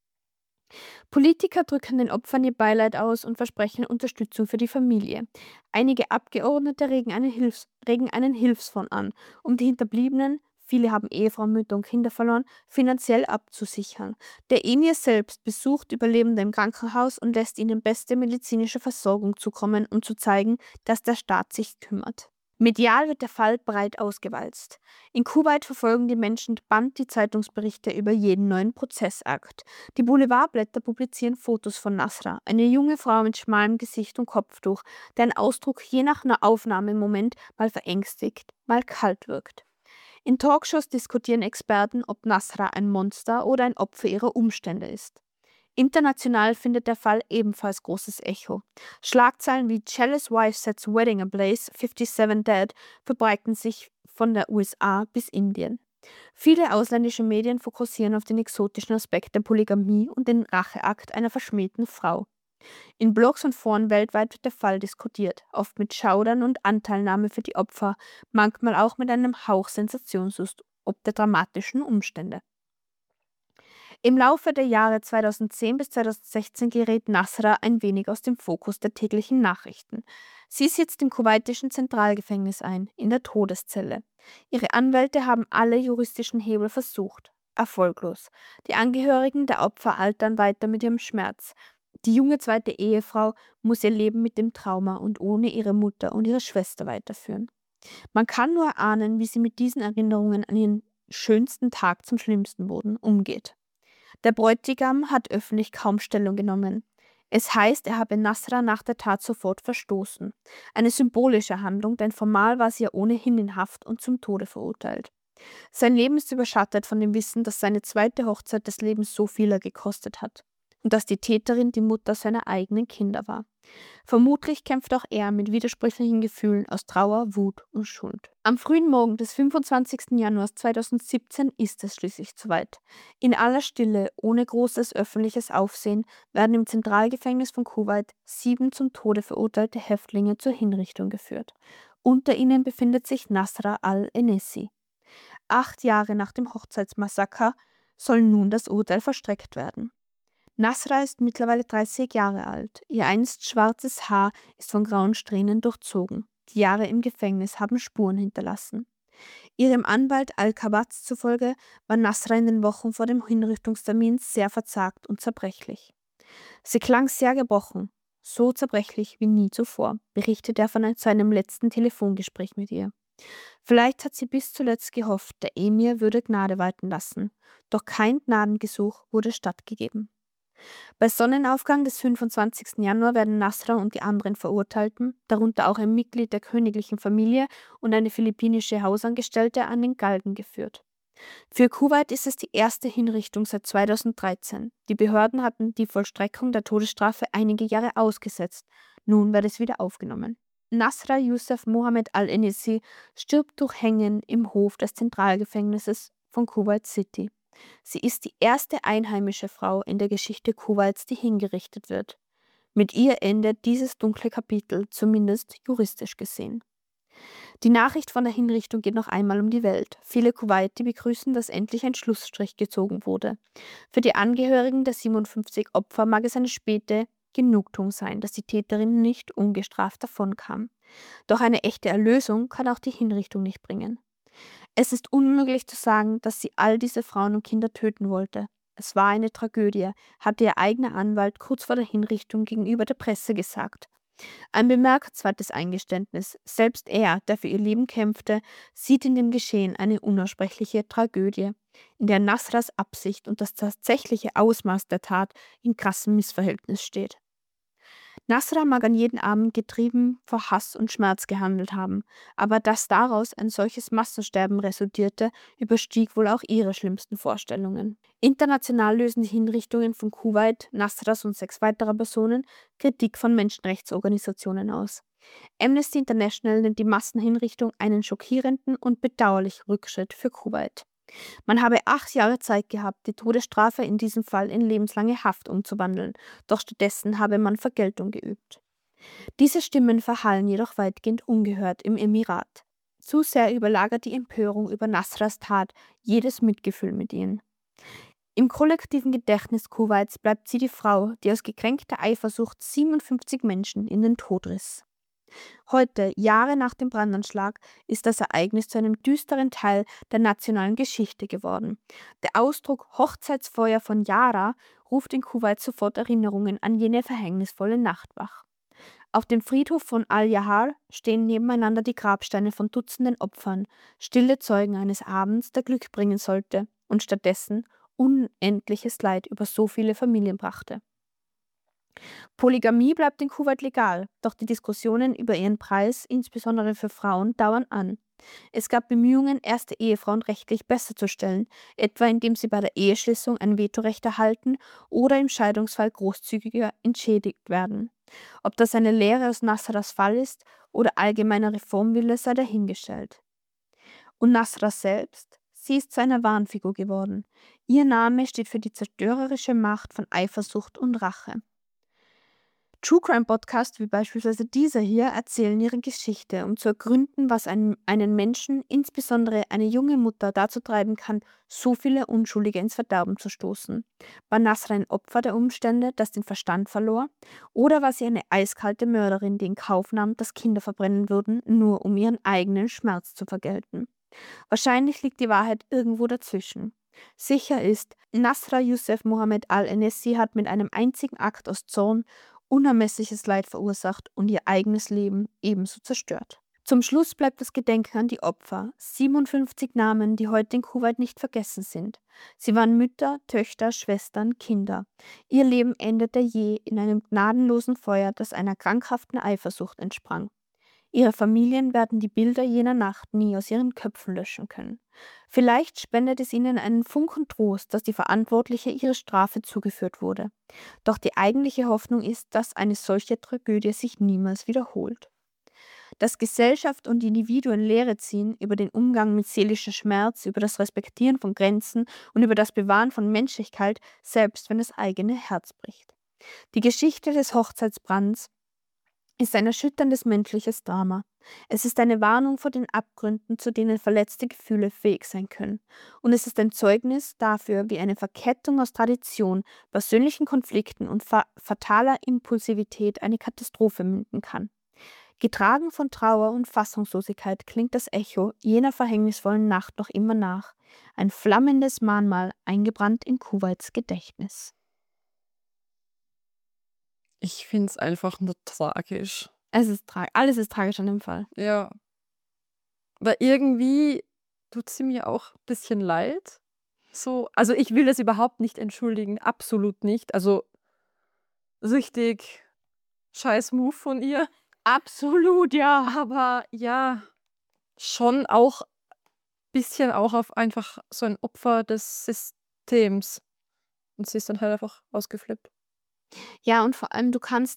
Politiker drücken den Opfern ihr Beileid aus und versprechen Unterstützung für die Familie. Einige Abgeordnete regen einen Hilfsfonds an, um die Hinterbliebenen, viele haben Ehefrauen, Mütter und Kinder verloren, finanziell abzusichern. Der Emir selbst besucht Überlebende im Krankenhaus und lässt ihnen beste medizinische Versorgung zukommen, um zu zeigen, dass der Staat sich kümmert. Medial wird der Fall breit ausgewalzt. In Kuwait verfolgen die Menschen gebannt die Zeitungsberichte über jeden neuen Prozessakt. Die Boulevardblätter publizieren Fotos von Nasra, eine junge Frau mit schmalem Gesicht und Kopftuch, deren Ausdruck je nach einer Aufnahme im Moment mal verängstigt, mal kalt wirkt. In Talkshows diskutieren Experten, ob Nasra ein Monster oder ein Opfer ihrer Umstände ist. International findet der Fall ebenfalls großes Echo. Schlagzeilen wie Jealous Wife Sets Wedding Ablaze, 57 Dead verbreiten sich von der USA bis Indien. Viele ausländische Medien fokussieren auf den exotischen Aspekt der Polygamie und den Racheakt einer verschmähten Frau. In Blogs und Foren weltweit wird der Fall diskutiert, oft mit Schaudern und Anteilnahme für die Opfer, manchmal auch mit einem Hauch Sensationslust ob der dramatischen Umstände. Im Laufe der Jahre 2010 bis 2016 gerät Nasra ein wenig aus dem Fokus der täglichen Nachrichten. Sie sitzt im kuwaitischen Zentralgefängnis ein, in der Todeszelle. Ihre Anwälte haben alle juristischen Hebel versucht. Erfolglos. Die Angehörigen der Opfer altern weiter mit ihrem Schmerz. Die junge zweite Ehefrau muss ihr Leben mit dem Trauma und ohne ihre Mutter und ihre Schwester weiterführen. Man kann nur ahnen, wie sie mit diesen Erinnerungen an ihren schönsten Tag zum schlimmsten Boden umgeht. Der Bräutigam hat öffentlich kaum Stellung genommen. Es heißt, er habe Nasra nach der Tat sofort verstoßen. Eine symbolische Handlung, denn formal war sie ja ohnehin in Haft und zum Tode verurteilt. Sein Leben ist überschattet von dem Wissen, dass seine zweite Hochzeit des Lebens so vieler gekostet hat und dass die Täterin die Mutter seiner eigenen Kinder war. Vermutlich kämpft auch er mit widersprüchlichen Gefühlen aus Trauer, Wut und Schuld. Am frühen Morgen des 25. Januars 2017 ist es schließlich soweit. In aller Stille, ohne großes öffentliches Aufsehen, werden im Zentralgefängnis von Kuwait 7 zum Tode verurteilte Häftlinge zur Hinrichtung geführt. Unter ihnen befindet sich Nasra al-Enessi. 8 Jahre nach dem Hochzeitsmassaker soll nun das Urteil vollstreckt werden. Nasra ist mittlerweile 30 Jahre alt. Ihr einst schwarzes Haar ist von grauen Strähnen durchzogen. Die Jahre im Gefängnis haben Spuren hinterlassen. Ihrem Anwalt Al-Kabatz zufolge war Nasra in den Wochen vor dem Hinrichtungstermin sehr verzagt und zerbrechlich. Sie klang sehr gebrochen, so zerbrechlich wie nie zuvor, berichtet er von seinem letzten Telefongespräch mit ihr. Vielleicht hat sie bis zuletzt gehofft, der Emir würde Gnade walten lassen, doch kein Gnadengesuch wurde stattgegeben. Bei Sonnenaufgang des 25. Januar werden Nasra und die anderen Verurteilten, darunter auch ein Mitglied der königlichen Familie und eine philippinische Hausangestellte, an den Galgen geführt. Für Kuwait ist es die erste Hinrichtung seit 2013. Die Behörden hatten die Vollstreckung der Todesstrafe einige Jahre ausgesetzt. Nun wird es wieder aufgenommen. Nasra Youssef Mohammed al-Enessi stirbt durch Hängen im Hof des Zentralgefängnisses von Kuwait City. Sie ist die erste einheimische Frau in der Geschichte Kuwaits, die hingerichtet wird. Mit ihr endet dieses dunkle Kapitel, zumindest juristisch gesehen. Die Nachricht von der Hinrichtung geht noch einmal um die Welt. Viele Kuwaiti begrüßen, dass endlich ein Schlussstrich gezogen wurde. Für die Angehörigen der 57 Opfer mag es eine späte Genugtuung sein, dass die Täterin nicht ungestraft davonkam. Doch eine echte Erlösung kann auch die Hinrichtung nicht bringen. Es ist unmöglich zu sagen, dass sie all diese Frauen und Kinder töten wollte. Es war eine Tragödie, hatte ihr eigener Anwalt kurz vor der Hinrichtung gegenüber der Presse gesagt. Ein bemerkenswertes Eingeständnis. Selbst er, der für ihr Leben kämpfte, sieht in dem Geschehen eine unaussprechliche Tragödie, in der Nasras Absicht und das tatsächliche Ausmaß der Tat in krassem Missverhältnis steht. Nasra mag an jeden Abend getrieben vor Hass und Schmerz gehandelt haben, aber dass daraus ein solches Massensterben resultierte, überstieg wohl auch ihre schlimmsten Vorstellungen. International lösen die Hinrichtungen von Kuwait, Nasras und 6 weiterer Personen Kritik von Menschenrechtsorganisationen aus. Amnesty International nennt die Massenhinrichtung einen schockierenden und bedauerlichen Rückschritt für Kuwait. Man habe 8 Jahre Zeit gehabt, die Todesstrafe in diesem Fall in lebenslange Haft umzuwandeln, doch stattdessen habe man Vergeltung geübt. Diese Stimmen verhallen jedoch weitgehend ungehört im Emirat. Zu sehr überlagert die Empörung über Nasras Tat jedes Mitgefühl mit ihnen. Im kollektiven Gedächtnis Kuwaits bleibt sie die Frau, die aus gekränkter Eifersucht 57 Menschen in den Tod riss. Heute, Jahre nach dem Brandanschlag, ist das Ereignis zu einem düsteren Teil der nationalen Geschichte geworden. Der Ausdruck Hochzeitsfeuer von Yara ruft in Kuwait sofort Erinnerungen an jene verhängnisvolle Nacht wach. Auf dem Friedhof von Al-Yahar stehen nebeneinander die Grabsteine von Dutzenden Opfern, stille Zeugen eines Abends, der Glück bringen sollte und stattdessen unendliches Leid über so viele Familien brachte. Polygamie bleibt in Kuwait legal, doch die Diskussionen über ihren Preis, insbesondere für Frauen, dauern an. Es gab Bemühungen, erste Ehefrauen rechtlich besser zu stellen, etwa indem sie bei der Eheschließung ein Vetorecht erhalten oder im Scheidungsfall großzügiger entschädigt werden. Ob das eine Lehre aus Nasras Fall ist oder allgemeiner Reformwille, sei dahingestellt. Und Nasra selbst? Sie ist zu einer Warnfigur geworden. Ihr Name steht für die zerstörerische Macht von Eifersucht und Rache. True Crime Podcasts wie beispielsweise dieser hier erzählen ihre Geschichte, um zu ergründen, was einen Menschen, insbesondere eine junge Mutter, dazu treiben kann, so viele Unschuldige ins Verderben zu stoßen. War Nasra ein Opfer der Umstände, das den Verstand verlor? Oder war sie eine eiskalte Mörderin, die in Kauf nahm, dass Kinder verbrennen würden, nur um ihren eigenen Schmerz zu vergelten? Wahrscheinlich liegt die Wahrheit irgendwo dazwischen. Sicher ist, Nasra Youssef Mohammed al-Enessi hat mit einem einzigen Akt aus Zorn unermessliches Leid verursacht und ihr eigenes Leben ebenso zerstört. Zum Schluss bleibt das Gedenken an die Opfer, 57 Namen, die heute in Kuwait nicht vergessen sind. Sie waren Mütter, Töchter, Schwestern, Kinder. Ihr Leben endete je in einem gnadenlosen Feuer, das einer krankhaften Eifersucht entsprang. Ihre Familien werden die Bilder jener Nacht nie aus ihren Köpfen löschen können. Vielleicht spendet es ihnen einen Funken Trost, dass die Verantwortliche ihrer Strafe zugeführt wurde. Doch die eigentliche Hoffnung ist, dass eine solche Tragödie sich niemals wiederholt. Dass Gesellschaft und Individuen Lehre ziehen über den Umgang mit seelischer Schmerz, über das Respektieren von Grenzen und über das Bewahren von Menschlichkeit, selbst wenn das eigene Herz bricht. Die Geschichte des Hochzeitsbrands ist ein erschütterndes menschliches Drama. Es ist eine Warnung vor den Abgründen, zu denen verletzte Gefühle fähig sein können. Und es ist ein Zeugnis dafür, wie eine Verkettung aus Tradition, persönlichen Konflikten und fataler Impulsivität eine Katastrophe münden kann. Getragen von Trauer und Fassungslosigkeit klingt das Echo jener verhängnisvollen Nacht noch immer nach. Ein flammendes Mahnmal eingebrannt in Kuwaits Gedächtnis. Ich finde es einfach nur tragisch. Alles ist tragisch an dem Fall. Ja. Weil irgendwie tut sie mir auch ein bisschen leid. So, also ich will das überhaupt nicht entschuldigen, absolut nicht. Also richtig scheiß Move von ihr. Absolut, ja. Aber ja, schon auch ein bisschen auch auf einfach so ein Opfer des Systems. Und sie ist dann halt einfach ausgeflippt. Ja, und vor allem, du kannst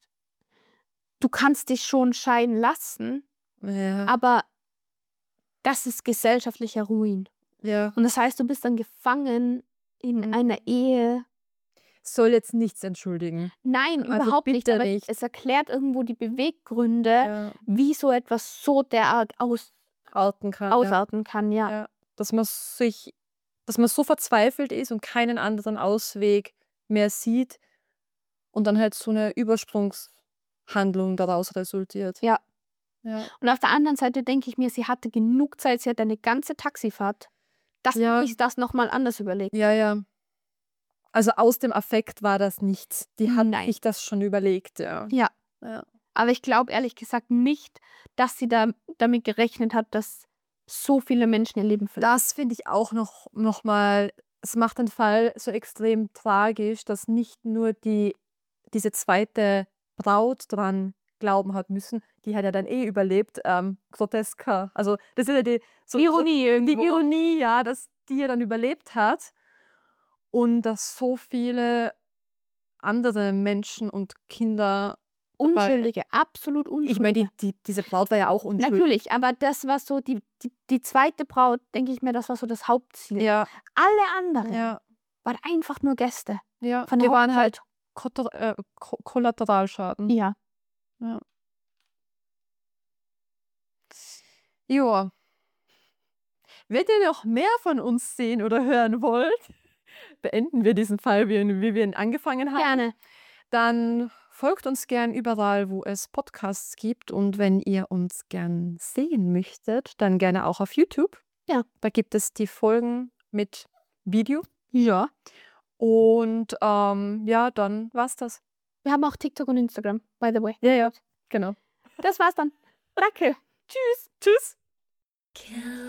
dich schon scheiden lassen, Ja. aber das ist gesellschaftlicher Ruin. Ja. Und das heißt, du bist dann gefangen in Mhm. einer Ehe. Soll jetzt nichts entschuldigen. Nein, Also überhaupt nicht. bitte Aber nicht. es erklärt irgendwo die Beweggründe, Ja. wie so etwas so derart Ausarten kann. ausarten kann. Ja. Ja. Dass man so verzweifelt ist und keinen anderen Ausweg mehr sieht und dann halt so eine Übersprungshandlung daraus resultiert. Ja. Ja. Und auf der anderen Seite denke ich mir, sie hatte genug Zeit, sie hat eine ganze Taxifahrt, dass sie Ja. sich das nochmal anders überlegt. Ja, ja. Also aus dem Affekt war das nichts. Die hat Nein. sich das schon überlegt, ja. Ja. Ja. Aber ich glaube ehrlich gesagt nicht, dass sie damit gerechnet hat, dass so viele Menschen ihr Leben verlieren. Das finde ich auch noch mal, es macht den Fall so extrem tragisch, dass nicht nur diese zweite Braut dran glauben hat müssen, die hat ja dann überlebt, grotesker. Also das ist ja die Ironie irgendwo. die Ironie, ja, dass die ja dann überlebt hat und dass so viele andere Menschen und Kinder Unschuldige, absolut unschuldige. Ich meine, diese Braut war ja auch unschuldig. Natürlich, aber das war so die zweite Braut, denke ich mir, das war so das Hauptziel. Ja, Alle anderen ja, waren einfach nur Gäste ja. von der Die waren Hochzeit. halt Kollateralschaden. Ja. Ja. Joa. Wenn ihr noch mehr von uns sehen oder hören wollt, beenden wir diesen Fall, wie wir ihn angefangen haben. Gerne. Dann folgt uns gern überall, wo es Podcasts gibt. Und wenn ihr uns gern sehen möchtet, dann gerne auch auf YouTube. Ja. Da gibt es die Folgen mit Video. Ja. Und ja, dann war's das. Wir haben auch TikTok und Instagram, by the way. Ja, genau. Das war's dann. Danke. Tschüss. Tschüss. Kill